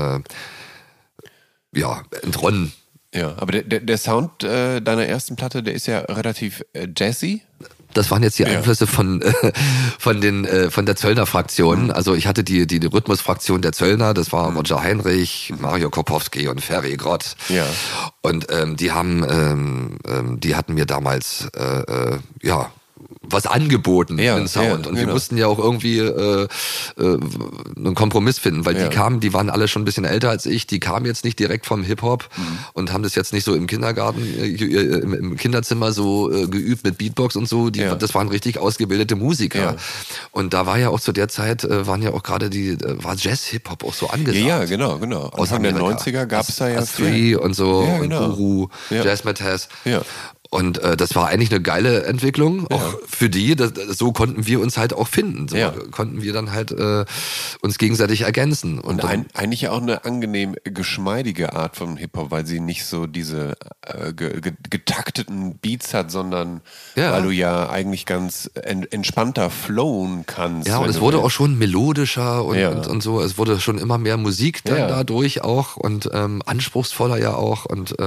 entronnen. Ja, aber der Sound deiner ersten Platte, der ist ja relativ jazzy. Das waren jetzt die Einflüsse von der Zöllner-Fraktion. Also ich hatte die Rhythmusfraktion der Zöllner, das war Roger Heinrich, Mario Kopowski und Ferry Grott. Ja. Und die hatten mir damals was angeboten in Sound. Und wir mussten ja auch irgendwie einen Kompromiss finden, weil die waren alle schon ein bisschen älter als ich, die kamen jetzt nicht direkt vom Hip-Hop und haben das jetzt nicht so im Kindergarten, im Kinderzimmer so geübt mit Beatbox und so. Das waren richtig ausgebildete Musiker. Ja. Und da war ja auch zu der Zeit, waren ja auch gerade war Jazz-Hip-Hop auch so angesagt. Ja, genau. Anfang der 90er gab es da ja viel. Und so, und Guru, Jazzmatazz. Ja. Und das war eigentlich eine geile Entwicklung, auch für die. So konnten wir uns halt auch finden. So konnten wir dann halt uns gegenseitig ergänzen. Und eigentlich auch eine angenehm geschmeidige Art von Hip-Hop, weil sie nicht so diese getakteten Beats hat, sondern weil du ja eigentlich ganz entspannter flowen kannst. Ja, und es wurde auch schon melodischer und so. Es wurde schon immer mehr Musik dann dadurch auch und anspruchsvoller ja auch und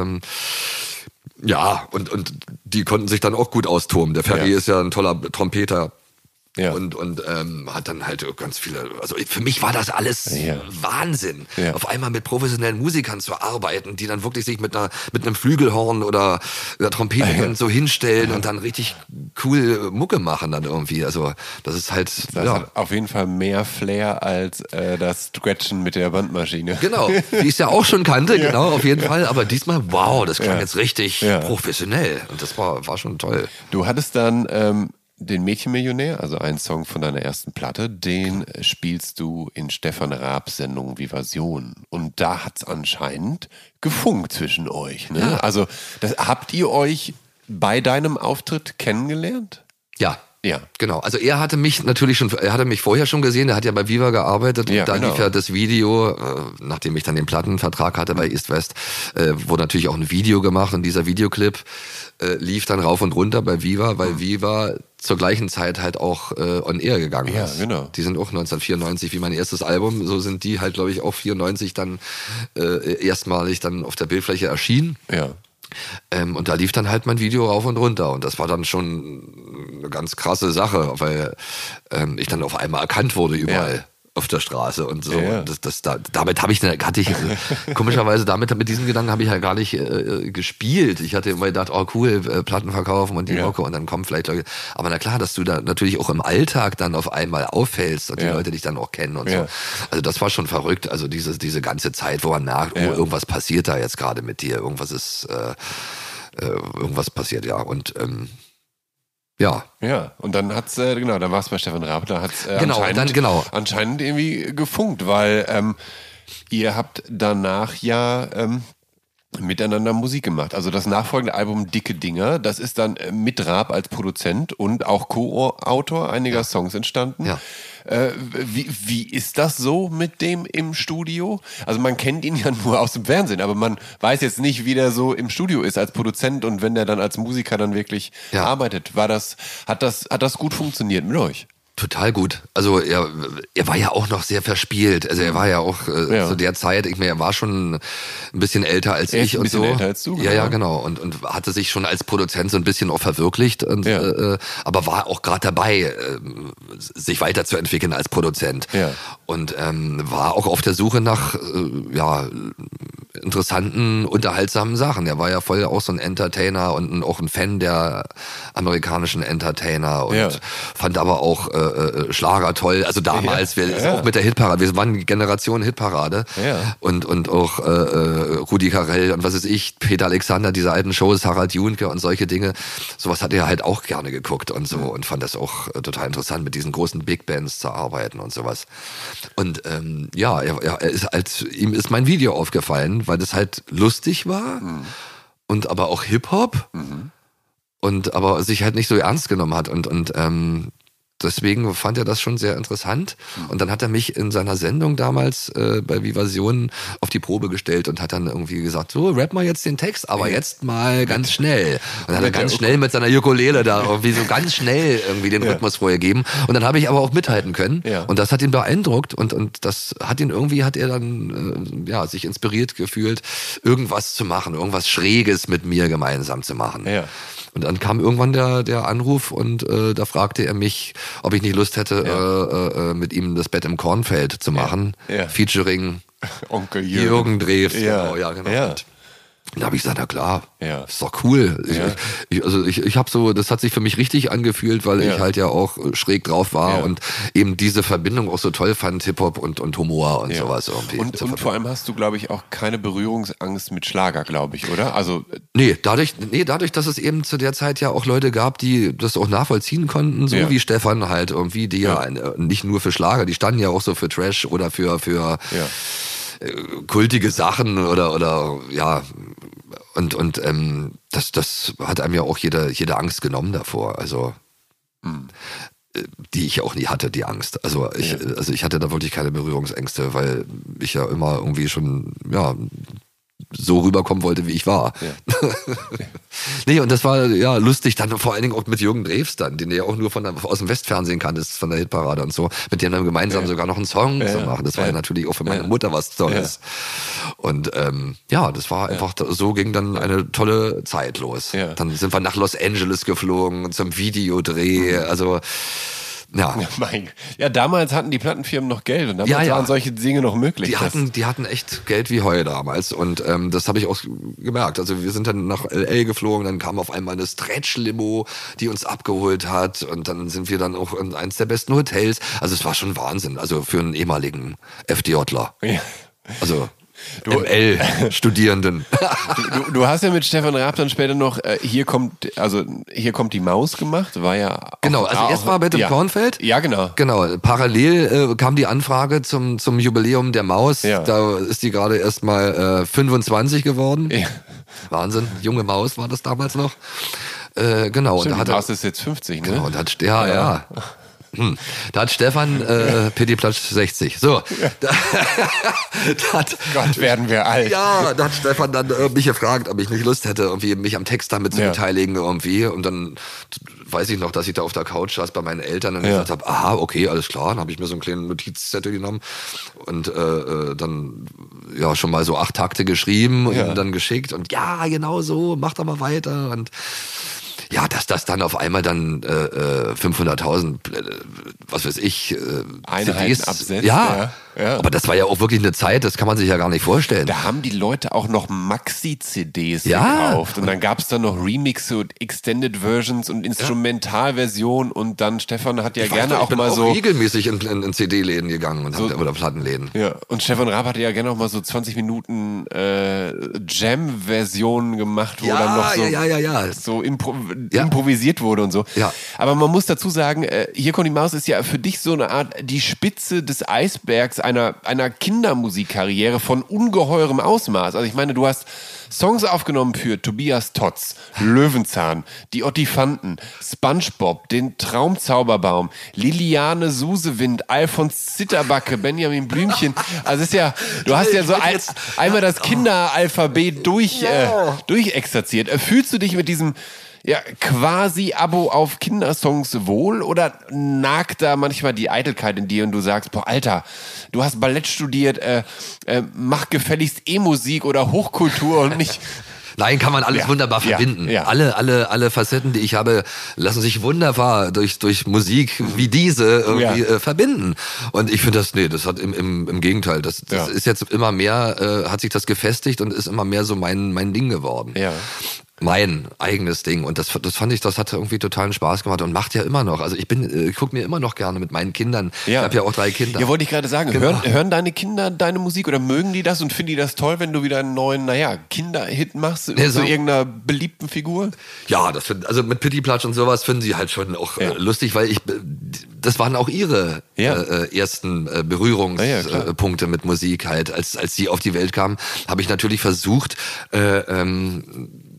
und die konnten sich dann auch gut austoben. Der Ferry ist ja ein toller Trompeter. Ja. Und hat dann halt ganz viele, also für mich war das alles Wahnsinn, auf einmal mit professionellen Musikern zu arbeiten, die dann wirklich sich mit einem Flügelhorn oder einer Trompete so hinstellen und dann richtig cool Mucke machen dann irgendwie. Also das ist halt auf jeden Fall mehr Flair als das Scratchen mit der Bandmaschine. Genau, die ich ja auch schon kannte, genau, auf jeden Fall. Aber diesmal, wow, das klang jetzt richtig professionell und das war schon toll. Du hattest dann den Mädchenmillionär, also einen Song von deiner ersten Platte, den spielst du in Stefan Raabs Sendung Vivasion. Und da hat's anscheinend gefunkt zwischen euch. Ne? Ja. Also habt ihr euch bei deinem Auftritt kennengelernt? Ja. Ja, genau. Also er hatte mich vorher schon gesehen, er hat ja bei Viva gearbeitet, da lief ja das Video, nachdem ich dann den Plattenvertrag hatte bei East West, wurde natürlich auch ein Video gemacht und dieser Videoclip lief dann rauf und runter bei Viva, weil Viva zur gleichen Zeit halt auch on air gegangen ist. Ja, genau. Die sind auch 1994 wie mein erstes Album, so sind die halt, glaube ich, auch 94 dann erstmalig dann auf der Bildfläche erschienen. Ja. Und da lief dann halt mein Video rauf und runter und das war dann schon eine ganz krasse Sache, weil ich dann auf einmal erkannt wurde überall auf der Straße und so. Ja. Damit hatte ich komischerweise mit diesem Gedanken habe ich ja gar nicht gespielt. Ich hatte immer gedacht, oh cool, Platten verkaufen und die Mucke und dann kommen vielleicht Leute. Aber na klar, dass du da natürlich auch im Alltag dann auf einmal auffällst und die Leute dich dann auch kennen und so. Also das war schon verrückt. Also diese ganze Zeit, wo man merkt, irgendwas passiert da jetzt gerade mit dir, irgendwas passiert, und ja, und dann hat's, dann war es bei Stefan Raab, da hat's anscheinend irgendwie gefunkt, weil ihr habt danach miteinander Musik gemacht. Also das nachfolgende Album Dicke Dinger, das ist dann mit Raab als Produzent und auch Co-Autor einiger Songs entstanden. Ja. Wie ist das so mit dem im Studio? Also man kennt ihn ja nur aus dem Fernsehen, aber man weiß jetzt nicht, wie der so im Studio ist als Produzent und wenn der dann als Musiker dann wirklich arbeitet. Hat das gut funktioniert mit euch? Total gut. Also er war ja auch noch sehr verspielt. Also er war ja auch zu der Zeit, er war schon ein bisschen älter als ich und so. Ein bisschen älter als du. Ja, genau. Und hatte sich schon als Produzent so ein bisschen auch verwirklicht, aber war auch gerade dabei, sich weiterzuentwickeln als Produzent. Ja. Und war auch auf der Suche nach interessanten, unterhaltsamen Sachen. Er war ja voll auch so ein Entertainer und auch ein Fan der amerikanischen Entertainer und fand aber auch Schlager toll. Also damals, auch mit der Hitparade, wir waren Generation Hitparade und auch Rudi Carrell und was weiß ich, Peter Alexander, diese alten Shows, Harald Junke und solche Dinge. Sowas hat er halt auch gerne geguckt und so und fand das auch total interessant, mit diesen großen Big Bands zu arbeiten und sowas. Und ihm ist mein Video aufgefallen, weil das halt lustig war und aber auch Hip-Hop und aber sich halt nicht so ernst genommen hat und deswegen fand er das schon sehr interessant. Und dann hat er mich in seiner Sendung damals bei Vivasion auf die Probe gestellt und hat dann irgendwie gesagt, so, rap mal jetzt den Text, aber jetzt mal ganz schnell. Und dann hat er ganz schnell mit seiner Ukulele da irgendwie so ganz schnell irgendwie den Rhythmus vorgegeben. Und dann habe ich aber auch mithalten können. Ja. Und das hat ihn beeindruckt und das hat ihn irgendwie, hat er dann sich inspiriert gefühlt, irgendwas zu machen, irgendwas Schräges mit mir gemeinsam zu machen. Ja. Und dann kam irgendwann der Anruf und da fragte er mich, ob ich nicht Lust hätte, mit ihm das Bett im Kornfeld zu machen. Ja. Featuring Onkel Jürgen Drews. Genau. Ja. Und dann habe ich gesagt, na klar, ist doch cool. Ich habe so, das hat sich für mich richtig angefühlt, weil ich halt ja auch schräg drauf war und eben diese Verbindung auch so toll fand, Hip-Hop und Humor und sowas irgendwie. Und vor allem hast du, glaube ich, auch keine Berührungsangst mit Schlager, glaube ich, oder? Also dadurch, dass es eben zu der Zeit ja auch Leute gab, die das auch nachvollziehen konnten, so wie Stefan halt irgendwie, die ja nicht nur für Schlager, die standen ja auch so für Trash oder für kultige Sachen oder und das hat einem ja auch jede Angst genommen davor, also die ich auch nie hatte, die Angst. Also ich hatte da wirklich keine Berührungsängste, weil ich ja immer irgendwie schon so rüberkommen wollte, wie ich war. Ja. Nee, und das war lustig, dann vor allen Dingen auch mit Jürgen Drews dann, den du ja auch nur aus dem Westfernsehen kanntest, von der Hitparade und so, mit dem dann gemeinsam sogar noch einen Song zu machen. Das war ja natürlich auch für meine Mutter was Tolles. Ja. Und das war einfach, so ging dann eine tolle Zeit los. Ja. Dann sind wir nach Los Angeles geflogen zum Videodreh, also damals hatten die Plattenfirmen noch Geld und damals waren solche Dinge noch möglich. Die hatten echt Geld wie Heu damals und das habe ich auch gemerkt. Also wir sind dann nach L.A. geflogen, dann kam auf einmal eine Stretch-Limo, die uns abgeholt hat und dann sind wir dann auch in eins der besten Hotels. Also es war schon Wahnsinn, also für einen ehemaligen FDJler. Ja. Also ML-Studierenden. Du hast ja mit Stefan Raab dann später noch Hier kommt die Maus gemacht, war ja auch, genau, also erst mal mit dem Kornfeld. Ja, genau. Genau, parallel kam die Anfrage zum Jubiläum der Maus. Ja. Da ist die gerade erst mal 25 geworden. Ja. Wahnsinn, junge Maus war das damals noch. Genau. Stimmt, und die Maus ist jetzt 50, ne? Genau, und ja. Da hat Stefan Pittiplatsch 60. So. Gott, werden wir alt. Ja, da hat Stefan dann mich gefragt, ich nicht Lust hätte, irgendwie mich am Text damit zu beteiligen irgendwie. Und dann weiß ich noch, dass ich da auf der Couch saß bei meinen Eltern und gesagt habe, aha, okay, alles klar. Dann habe ich mir so einen kleinen Notizzettel genommen und dann schon mal so 8 Takte geschrieben und dann geschickt. Und genau so, mach doch mal weiter. Und dass das dann auf einmal dann 500.000, was weiß ich, CDs absetzt. Ja, aber das war ja auch wirklich eine Zeit, das kann man sich ja gar nicht vorstellen. Da haben die Leute auch noch Maxi-CDs gekauft und dann gab es dann noch Remixe und Extended Versions und Instrumentalversion und dann Stefan hat ich gerne auch mal so... Ich bin regelmäßig in CD-Läden gegangen und oder Plattenläden. Ja, und Stefan Raab hatte ja gerne auch mal so 20 Minuten Jam-Versionen gemacht, wo dann noch so improvisiert wurde und so. Ja. Aber man muss dazu sagen, Hier kommt die Maus ist ja für dich so eine Art die Spitze des Eisbergs einer Kindermusikkarriere von ungeheurem Ausmaß. Also ich meine, du hast Songs aufgenommen für Tobias Totz, Löwenzahn, die Ottifanten, SpongeBob, den Traumzauberbaum, Liliane Susewind, Alfons Zitterbacke, Benjamin Blümchen. Also es ist ja, du hast ja so einmal das Kinderalphabet durchexerziert. Fühlst du dich mit diesem quasi Abo auf Kindersongs wohl oder nagt da manchmal die Eitelkeit in dir und du sagst, boah, Alter, du hast Ballett studiert, mach gefälligst E-Musik oder Hochkultur und nicht... Nein, kann man alles wunderbar verbinden. Ja. Alle Facetten, die ich habe, lassen sich wunderbar durch Musik wie diese irgendwie verbinden. Und ich finde das hat im Gegenteil, das ist jetzt immer mehr, hat sich das gefestigt und ist immer mehr so mein Ding geworden. Ja. Mein eigenes Ding. Und das fand ich, das hat irgendwie totalen Spaß gemacht und macht ja immer noch. Also ich gucke mir immer noch gerne mit meinen Kindern. Ja. Ich habe ja auch 3 Kinder. Ja, wollte ich gerade sagen. Genau. Hören deine Kinder deine Musik oder mögen die das und finden die das toll, wenn du wieder einen neuen, Kinderhit machst mit so irgendeiner beliebten Figur? Ja, also mit Pittiplatsch und sowas finden sie halt schon auch lustig, weil das waren auch ihre ersten Berührungspunkte mit Musik halt. Als sie auf die Welt kamen, habe ich natürlich versucht,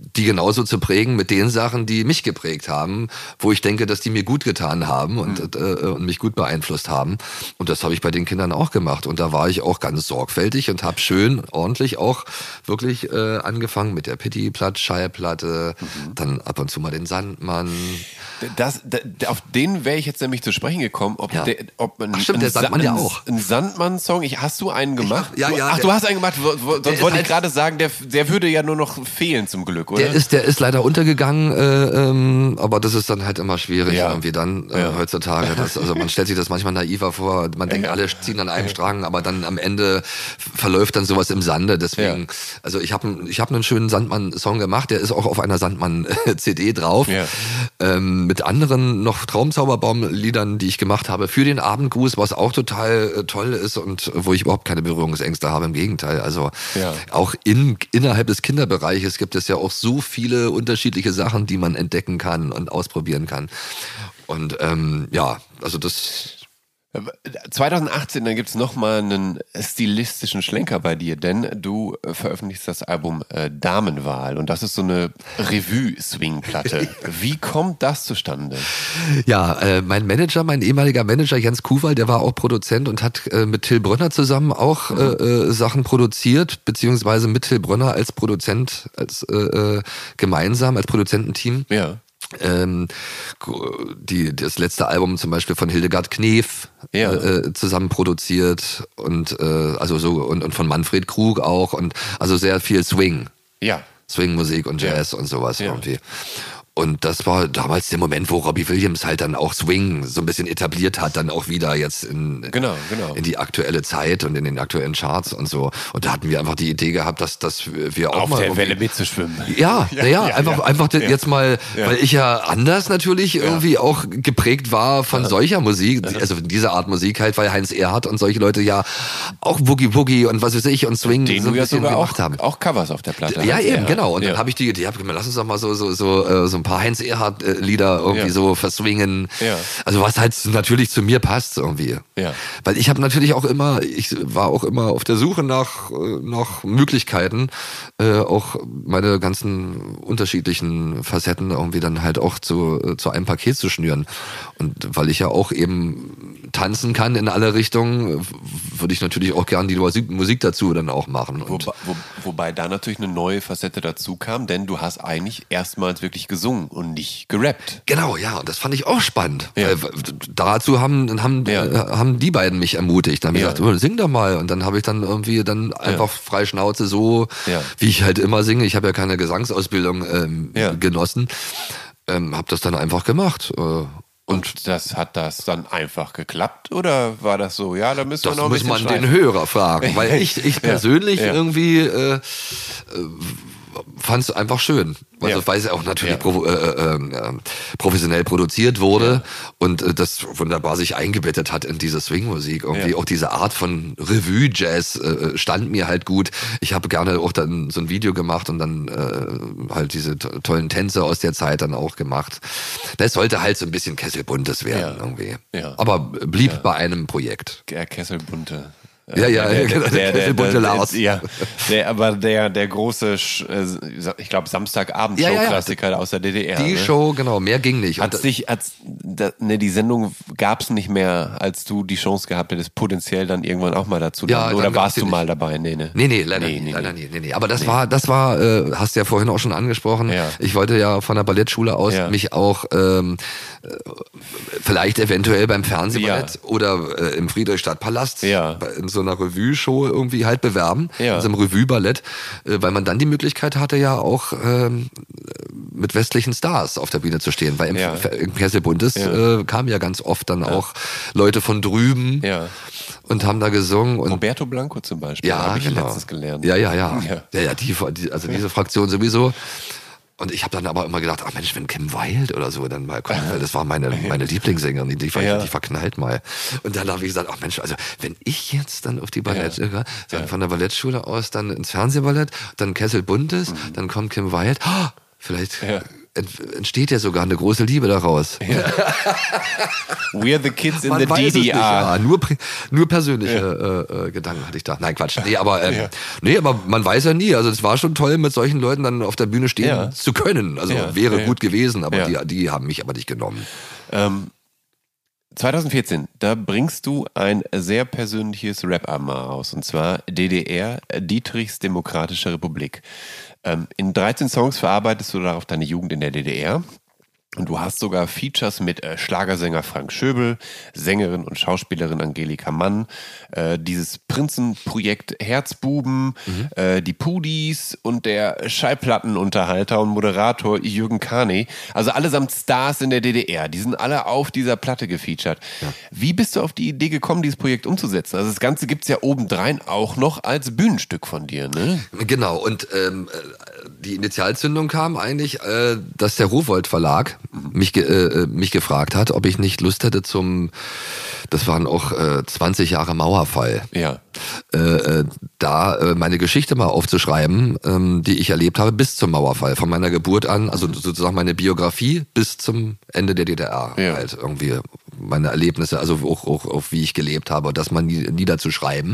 die genauso zu prägen mit den Sachen, die mich geprägt haben, wo ich denke, dass die mir gut getan haben und mich gut beeinflusst haben. Und das habe ich bei den Kindern auch gemacht. Und da war ich auch ganz sorgfältig und habe schön ordentlich auch wirklich angefangen mit der Pitti-Platt, Schallplatte, dann ab und zu mal den Sandmann. Auf den wäre ich jetzt nämlich zu sprechen gekommen, ob der Sandmann ja auch. Ein Sandmann-Song, hast du einen gemacht? Du hast einen gemacht, sonst wollte ich gerade sagen, der würde ja nur noch fehlen zum Glück, oder? Der ist leider untergegangen, aber das ist dann halt immer schwierig irgendwie dann heutzutage. Also man stellt sich das manchmal naiver vor, man denkt, alle ziehen an einem Strang, aber dann am Ende verläuft dann sowas im Sande. Deswegen, also ich hab einen schönen Sandmann-Song gemacht, der ist auch auf einer Sandmann-CD drauf. Ja. Mit anderen noch Traumzauberbaum-Liedern, die ich gemacht habe für den Abendgruß, was auch total toll ist und wo ich überhaupt keine Berührungsängste habe, im Gegenteil. Also auch innerhalb des Kinderbereiches gibt es ja auch so viele unterschiedliche Sachen, die man entdecken kann und ausprobieren kann. Und also das... 2018, dann gibt's nochmal einen stilistischen Schlenker bei dir, denn du veröffentlichst das Album Damenwahl und das ist so eine Revue-Swing-Platte. Wie kommt das zustande? Ja, mein ehemaliger Manager Jens Kuhwall, der war auch Produzent und hat mit Till Brönner zusammen auch Sachen produziert, beziehungsweise mit Till Brönner als Produzent, gemeinsam als Produzententeam. Ja. Das letzte Album zum Beispiel von Hildegard Knef zusammen produziert und und von Manfred Krug auch und also sehr viel Swing. Ja. Swing-Musik und Jazz und sowas irgendwie. Und das war damals der Moment, wo Robbie Williams halt dann auch Swing so ein bisschen etabliert hat, dann auch wieder jetzt in die aktuelle Zeit und in den aktuellen Charts und so. Und da hatten wir einfach die Idee gehabt, dass wir auch auf mal der Welle mitzuschwimmen. Einfach jetzt mal, weil ich ja anders natürlich irgendwie auch geprägt war von solcher Musik, also diese Art Musik halt, weil Heinz Erhardt und solche Leute ja auch Boogie Woogie und was weiß ich und Swing den so ein bisschen gemacht haben. Auch Covers auf der Platte. Ja, eben, genau. Und dann habe ich die Idee, lass uns doch mal so ein paar Heinz Erhardt-Lieder irgendwie so verswingen. Ja. Also was halt natürlich zu mir passt irgendwie. Ja. Weil ich war auch immer auf der Suche nach Möglichkeiten, auch meine ganzen unterschiedlichen Facetten irgendwie dann halt auch zu einem Paket zu schnüren. Und weil ich ja auch eben tanzen kann in alle Richtungen, würde ich natürlich auch gern die Musik dazu dann auch machen. Wobei da natürlich eine neue Facette dazu kam, denn du hast eigentlich erstmals wirklich gesungen und nicht gerappt. Genau, ja, und das fand ich auch spannend. Ja. Dazu haben die beiden mich ermutigt. Dann haben gesagt, sing doch mal. Und dann habe ich dann irgendwie einfach frei Schnauze so, wie ich halt immer singe. Ich habe ja keine Gesangsausbildung genossen. Habe das dann einfach gemacht. Und hat das dann einfach geklappt? Oder war das so, da müssen wir noch ein bisschen Das muss man den Hörer fragen. Weil ich persönlich irgendwie fand es einfach schön. Also weil es auch natürlich professionell produziert wurde und das wunderbar sich eingebettet hat in diese Swing-Musik. Irgendwie auch diese Art von Revue-Jazz stand mir halt gut. Ich habe gerne auch dann so ein Video gemacht und dann halt diese tollen Tänze aus der Zeit dann auch gemacht. Das sollte halt so ein bisschen Kesselbuntes werden irgendwie. Ja. Aber blieb bei einem Projekt. Kesselbunte. Der bunte Lars. Der große, ich glaube, Samstagabend-Show-Klassiker aus der DDR. Die Show, genau, mehr ging nicht. Die Sendung gab es nicht mehr, als du die Chance gehabt hättest, potenziell dann irgendwann auch mal dazu. Oder warst du mal dabei? Nee, leider nie. Aber das war, hast du ja vorhin auch schon angesprochen. Ja. Ich wollte ja von der Ballettschule aus mich auch vielleicht eventuell beim Fernsehballett oder im Friedrichstadtpalast in so einer Revue-Show irgendwie halt bewerben, in so einem Revue-Ballett, weil man dann die Möglichkeit hatte, ja auch mit westlichen Stars auf der Bühne zu stehen, weil im Kesselbuntes kamen ja ganz oft dann auch Leute von drüben und haben da gesungen. Und Roberto Blanco zum Beispiel, habe ich letztens gelernt. Diese Fraktion sowieso. Und ich habe dann aber immer gedacht, Mensch, wenn Kim Wilde oder so dann mal kommt, das war meine Lieblingssängerin, die verknallt mal. Und dann habe ich gesagt, Mensch, also wenn ich jetzt dann auf die Ballettschule, von der Ballettschule aus dann ins Fernsehballett, dann Kesselbuntes, dann kommt Kim Wilde, vielleicht entsteht ja sogar eine große Liebe daraus. Ja. We're the kids in Man the weiß DDR. es nicht, ja. Nur persönliche Gedanken hatte ich da. Nein, Quatsch. Nee, aber man weiß ja nie. Also es war schon toll, mit solchen Leuten dann auf der Bühne stehen zu können. Also wäre gut gewesen, aber die haben mich aber nicht genommen. 2014, da bringst du ein sehr persönliches Rap-Album raus, und zwar DDR, Dietrichs Demokratische Republik. In 13 Songs verarbeitest du darauf deine Jugend in der DDR. Und du hast sogar Features mit Schlagersänger Frank Schöbel, Sängerin und Schauspielerin Angelika Mann, dieses Prinzenprojekt Herzbuben, die Pudis und der Schallplattenunterhalter und Moderator Jürgen Karney. Also allesamt Stars in der DDR. Die sind alle auf dieser Platte gefeatured. Ja. Wie bist du auf die Idee gekommen, dieses Projekt umzusetzen? Also das Ganze gibt's ja obendrein auch noch als Bühnenstück von dir, ne? Genau. Und die Initialzündung kam eigentlich, dass der Rowohlt Verlag mich gefragt hat, ob ich nicht Lust hätte das waren auch 20 Jahre Mauerfall. Ja. Da meine Geschichte mal aufzuschreiben, die ich erlebt habe bis zum Mauerfall, von meiner Geburt an, also sozusagen meine Biografie bis zum Ende der DDR. Ja. Halt irgendwie meine Erlebnisse, also auch wie ich gelebt habe, das mal niederzuschreiben.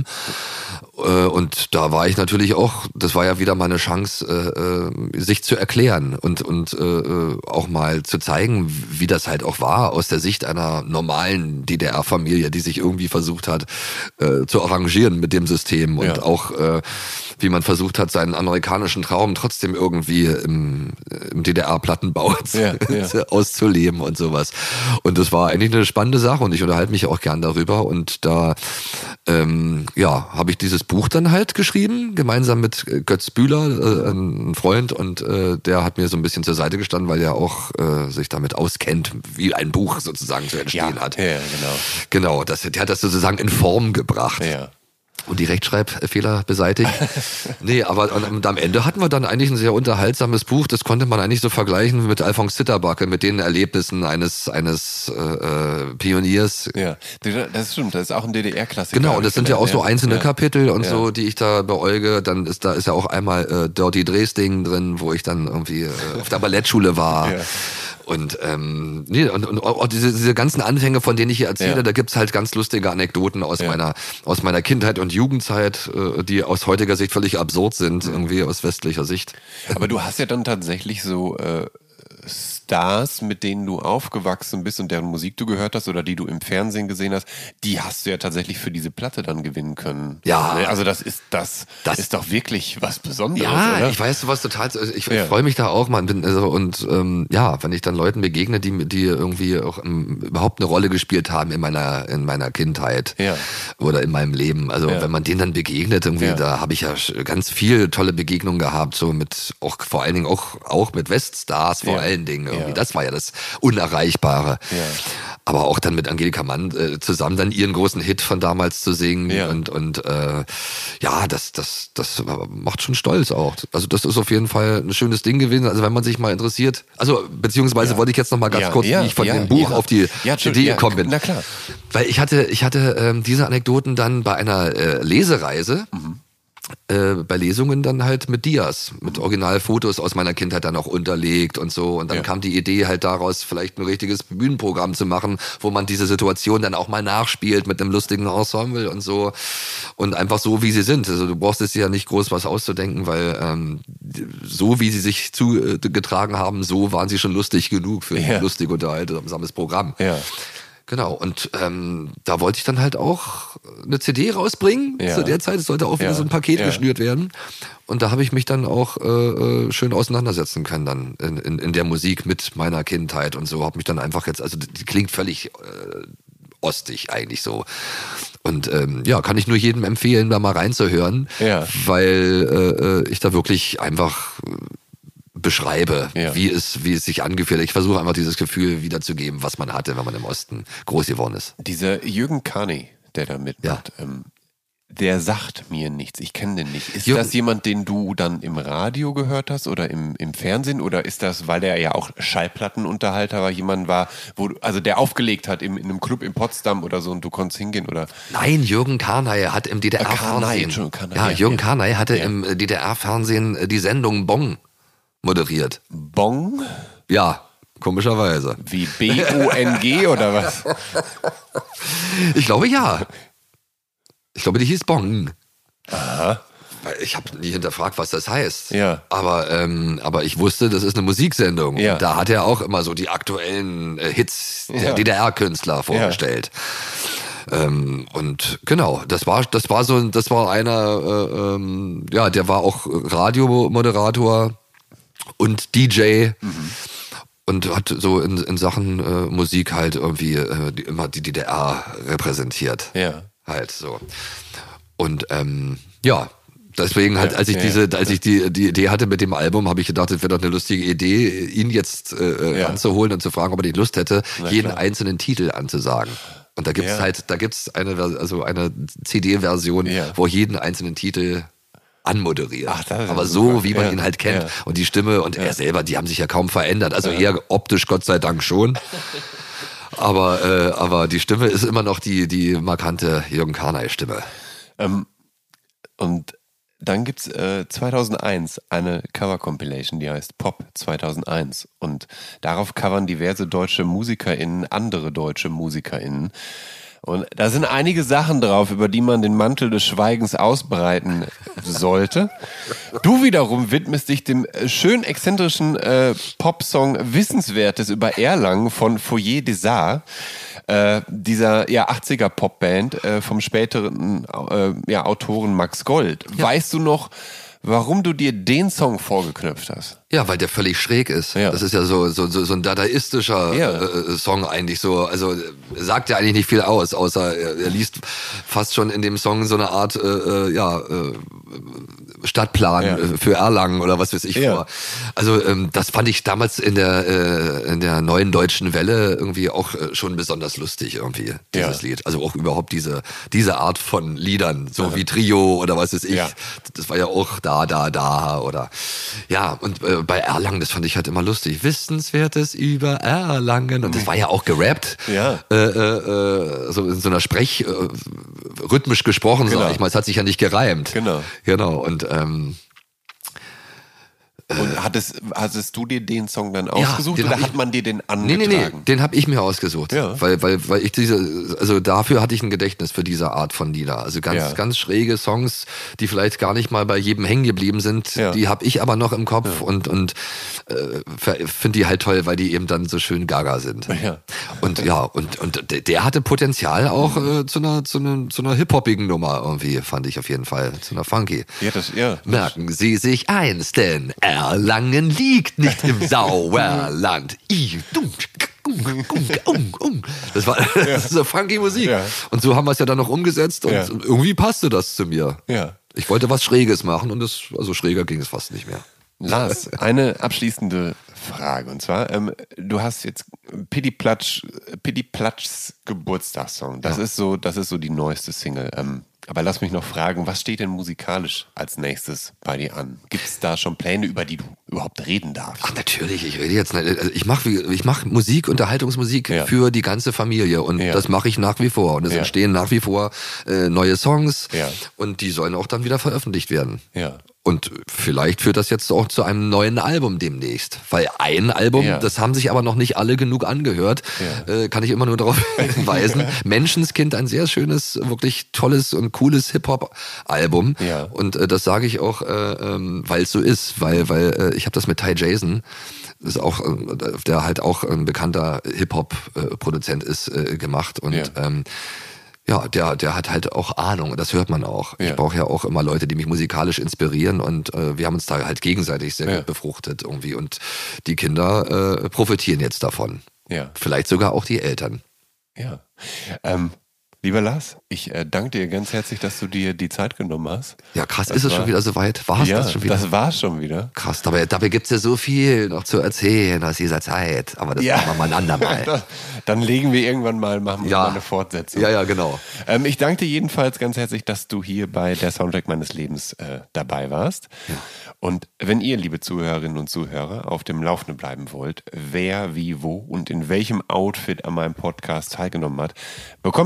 Und da war ich natürlich auch, das war ja wieder mal eine Chance, sich zu erklären und auch mal zu zeigen, wie das halt auch war, aus der Sicht einer normalen DDR-Familie, die sich irgendwie versucht hat, zu arrangieren mit dem System und auch, wie man versucht hat, seinen amerikanischen Traum trotzdem irgendwie im DDR-Plattenbau auszuleben und sowas. Und das war eigentlich eine spannende Sache und ich unterhalte mich auch gern darüber und da habe ich dieses Buch dann halt geschrieben, gemeinsam mit Götz Bühler, ein Freund, und der hat mir so ein bisschen zur Seite gestanden, weil er auch sich damit auskennt, wie ein Buch sozusagen zu entstehen hat. Ja, genau. Der hat das sozusagen in Form gebracht. Ja. Und die Rechtschreibfehler beseitigt. Nee, aber und am Ende hatten wir dann eigentlich ein sehr unterhaltsames Buch. Das konnte man eigentlich so vergleichen mit Alfons Zitterbacke, mit den Erlebnissen eines Pioniers. Ja, das stimmt. Das ist auch ein DDR-Klassiker. Genau, und das sind ja auch so einzelne Kapitel und so, die ich da beäuge. Dann ist ja auch einmal Dirty Dresden drin, wo ich dann irgendwie auf der Ballettschule war. Ja. Und auch diese ganzen Anfänge, von denen ich hier erzähle, da gibt's halt ganz lustige Anekdoten aus meiner Kindheit und Jugendzeit, die aus heutiger Sicht völlig absurd sind, irgendwie aus westlicher Sicht. Aber du hast ja dann tatsächlich so Stars, mit denen du aufgewachsen bist und deren Musik du gehört hast oder die du im Fernsehen gesehen hast, die hast du ja tatsächlich für diese Platte dann gewinnen können. Ja. Also das ist doch wirklich was Besonderes, oder? Ich weiß, was total, ich freue mich da auch, man. Wenn ich dann Leuten begegne, die irgendwie auch überhaupt eine Rolle gespielt haben in meiner Kindheit oder in meinem Leben. Also wenn man denen dann begegnet, irgendwie, da habe ich ja ganz viel tolle Begegnungen gehabt, so mit, auch vor allen Dingen auch mit Weststars vor allen Dingen. Irgendwie. Das war ja das Unerreichbare. Ja. Aber auch dann mit Angelika Mann zusammen dann ihren großen Hit von damals zu singen und das macht schon stolz auch. Also das ist auf jeden Fall ein schönes Ding gewesen. Also wenn man sich mal interessiert, also beziehungsweise wollte ich jetzt noch mal ganz kurz, wie ich von dem Buch auf die Idee gekommen bin. Na klar. Weil ich hatte diese Anekdoten dann bei einer Lesereise. Bei Lesungen dann halt mit Dias, mit Originalfotos aus meiner Kindheit dann auch unterlegt und so. Und dann kam die Idee halt daraus, vielleicht ein richtiges Bühnenprogramm zu machen, wo man diese Situation dann auch mal nachspielt mit einem lustigen Ensemble und so. Und einfach so, wie sie sind. Also du brauchst es ja nicht groß was auszudenken, weil so wie sie sich zugetragen haben, so waren sie schon lustig genug für ein lustig unterhaltsames Programm. Ja. Genau, und da wollte ich dann halt auch eine CD rausbringen zu der Zeit. Es sollte auch wieder so ein Paket geschnürt werden. Und da habe ich mich dann auch schön auseinandersetzen können dann in der Musik mit meiner Kindheit und so. Habe mich dann einfach jetzt, also die klingt völlig ostig eigentlich so. Und kann ich nur jedem empfehlen, da mal reinzuhören, weil ich da wirklich einfach beschreibe, wie es sich angefühlt hat. Ich versuche einfach dieses Gefühl wiederzugeben, was man hatte, wenn man im Osten groß geworden ist. Dieser Jürgen Karney, der da mitmacht, der sagt mir nichts. Ich kenne den nicht. Ist das jemand, den du dann im Radio gehört hast oder im Fernsehen? Oder ist das, weil der ja auch Schallplattenunterhalter war, jemand war, also der aufgelegt hat in einem Club in Potsdam oder so und du konntest hingehen? Oder? Nein, Jürgen Karney hat im DDR-Fernsehen. Jürgen Karney hatte im DDR-Fernsehen die Sendung Bong moderiert. Bong? Ja, komischerweise. Wie B-O-N-G oder was? Ich glaube, ja. Ich glaube, die hieß Bong. Aha. Ich habe nie hinterfragt, was das heißt. Ja. Aber ich wusste, das ist eine Musiksendung. Ja. Und da hat er auch immer so die aktuellen Hits der DDR-Künstler vorgestellt. Und genau, das war einer, der war auch Radiomoderator und DJ. Und hat so in Sachen Musik halt irgendwie immer die DDR repräsentiert. Ja. Halt so. Und deswegen halt, als ich die Idee hatte mit dem Album, habe ich gedacht, es wäre doch eine lustige Idee, ihn jetzt anzuholen und zu fragen, ob er die Lust hätte, jeden einzelnen Titel anzusagen. Und da gibt's eine CD-Version, wo jeden einzelnen Titel anmoderiert. Aber so, super, wie man ihn halt kennt. Und die Stimme und er selber, die haben sich ja kaum verändert. Also eher optisch, Gott sei Dank schon. Aber die Stimme ist immer noch die markante Jürgen Karnay-Stimme. Und dann gibt's 2001 eine Cover-Compilation, die heißt Pop 2001. Und darauf covern diverse deutsche MusikerInnen andere deutsche MusikerInnen. Und da sind einige Sachen drauf, über die man den Mantel des Schweigens ausbreiten sollte. Du wiederum widmest dich dem schön exzentrischen Popsong Wissenswertes über Erlangen von Foyer des Arts, dieser 80er Popband vom späteren Autoren Max Gold. Ja. Weißt du noch, warum du dir den Song vorgeknöpft hast? Ja, weil der völlig schräg ist. Ja. Das ist ja so ein dadaistischer Song eigentlich so. Also sagt ja eigentlich nicht viel aus, außer er liest fast schon in dem Song so eine Art Stadtplan für Erlangen oder was weiß ich vor. Also das fand ich damals in der neuen Deutschen Welle irgendwie auch schon besonders lustig irgendwie, dieses Lied. Also auch überhaupt diese Art von Liedern, so wie Trio oder was weiß ich. Ja. Das war ja auch da oder und bei Erlangen, das fand ich halt immer lustig. Wissenswertes über Erlangen. Und das war ja auch gerappt. Ja. So in so einer rhythmisch gesprochen, sag ich mal. Es hat sich ja nicht gereimt. Genau. Und hattest du dir den Song dann ausgesucht oder hat man dir den angetragen? Nee, den habe ich mir ausgesucht. Ja. Weil ich dafür hatte ich ein Gedächtnis für diese Art von Lieder. Also ganz schräge Songs, die vielleicht gar nicht mal bei jedem hängen geblieben sind, die habe ich aber noch im Kopf und finde die halt toll, weil die eben dann so schön gaga sind. Ja. Und der hatte Potenzial auch zu einer hip-hoppigen Nummer irgendwie, fand ich auf jeden Fall. Zu einer funky. Merken Sie sich eins, denn Erlangen liegt nicht im Sauerland. Das war so funky Musik. Ja. Und so haben wir es ja dann noch umgesetzt und irgendwie passte das zu mir. Ja. Ich wollte was Schräges machen und schräger ging es fast nicht mehr. Lars, eine abschließende Frage. Und zwar, du hast jetzt Pitti Platschs Geburtstagssong. Das ist so die neueste Single. Aber lass mich noch fragen, was steht denn musikalisch als nächstes bei dir an? Gibt es da schon Pläne, über die du überhaupt reden darfst? Ach natürlich, ich rede jetzt, also ich mache Musik, Unterhaltungsmusik für die ganze Familie und das mache ich nach wie vor. Und es entstehen nach wie vor neue Songs und die sollen auch dann wieder veröffentlicht werden. Ja. Und vielleicht führt das jetzt auch zu einem neuen Album demnächst. Weil ein Album, das haben sich aber noch nicht alle genug angehört, kann ich immer nur darauf hinweisen. Menschenskind, ein sehr schönes, wirklich tolles und cooles Hip-Hop-Album. Ja. Und das sage ich auch, weil es so ist. Weil ich habe das mit Ty Jason, ist auch, der halt auch ein bekannter Hip-Hop-Produzent ist, gemacht. Und der hat halt auch Ahnung und das hört man auch. Ja. Ich brauche ja auch immer Leute, die mich musikalisch inspirieren und wir haben uns da halt gegenseitig sehr gut befruchtet irgendwie und die Kinder profitieren jetzt davon. Ja. Vielleicht sogar auch die Eltern. Ja. Lieber Lars, ich danke dir ganz herzlich, dass du dir die Zeit genommen hast. Ja, krass, ist es schon wieder soweit? War es das schon wieder? Das war schon wieder. Krass, dabei gibt es ja so viel noch zu erzählen aus dieser Zeit. Aber das machen wir mal ein andermal. Dann legen wir irgendwann mal, machen wir mal eine Fortsetzung. Ja, genau. Ich danke dir jedenfalls ganz herzlich, dass du hier bei der Soundtrack meines Lebens dabei warst. Ja. Und wenn ihr, liebe Zuhörerinnen und Zuhörer, auf dem Laufenden bleiben wollt, wer, wie, wo und in welchem Outfit an meinem Podcast teilgenommen hat, bekommt einige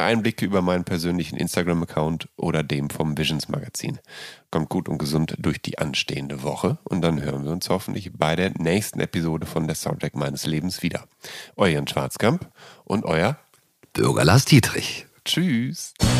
Einblicke über meinen persönlichen Instagram-Account oder dem vom Visions Magazin. Kommt gut und gesund durch die anstehende Woche und dann hören wir uns hoffentlich bei der nächsten Episode von Der Soundtrack meines Lebens wieder. Euer Jan Schwarzkamp und euer Bürger Lars Dietrich. Tschüss.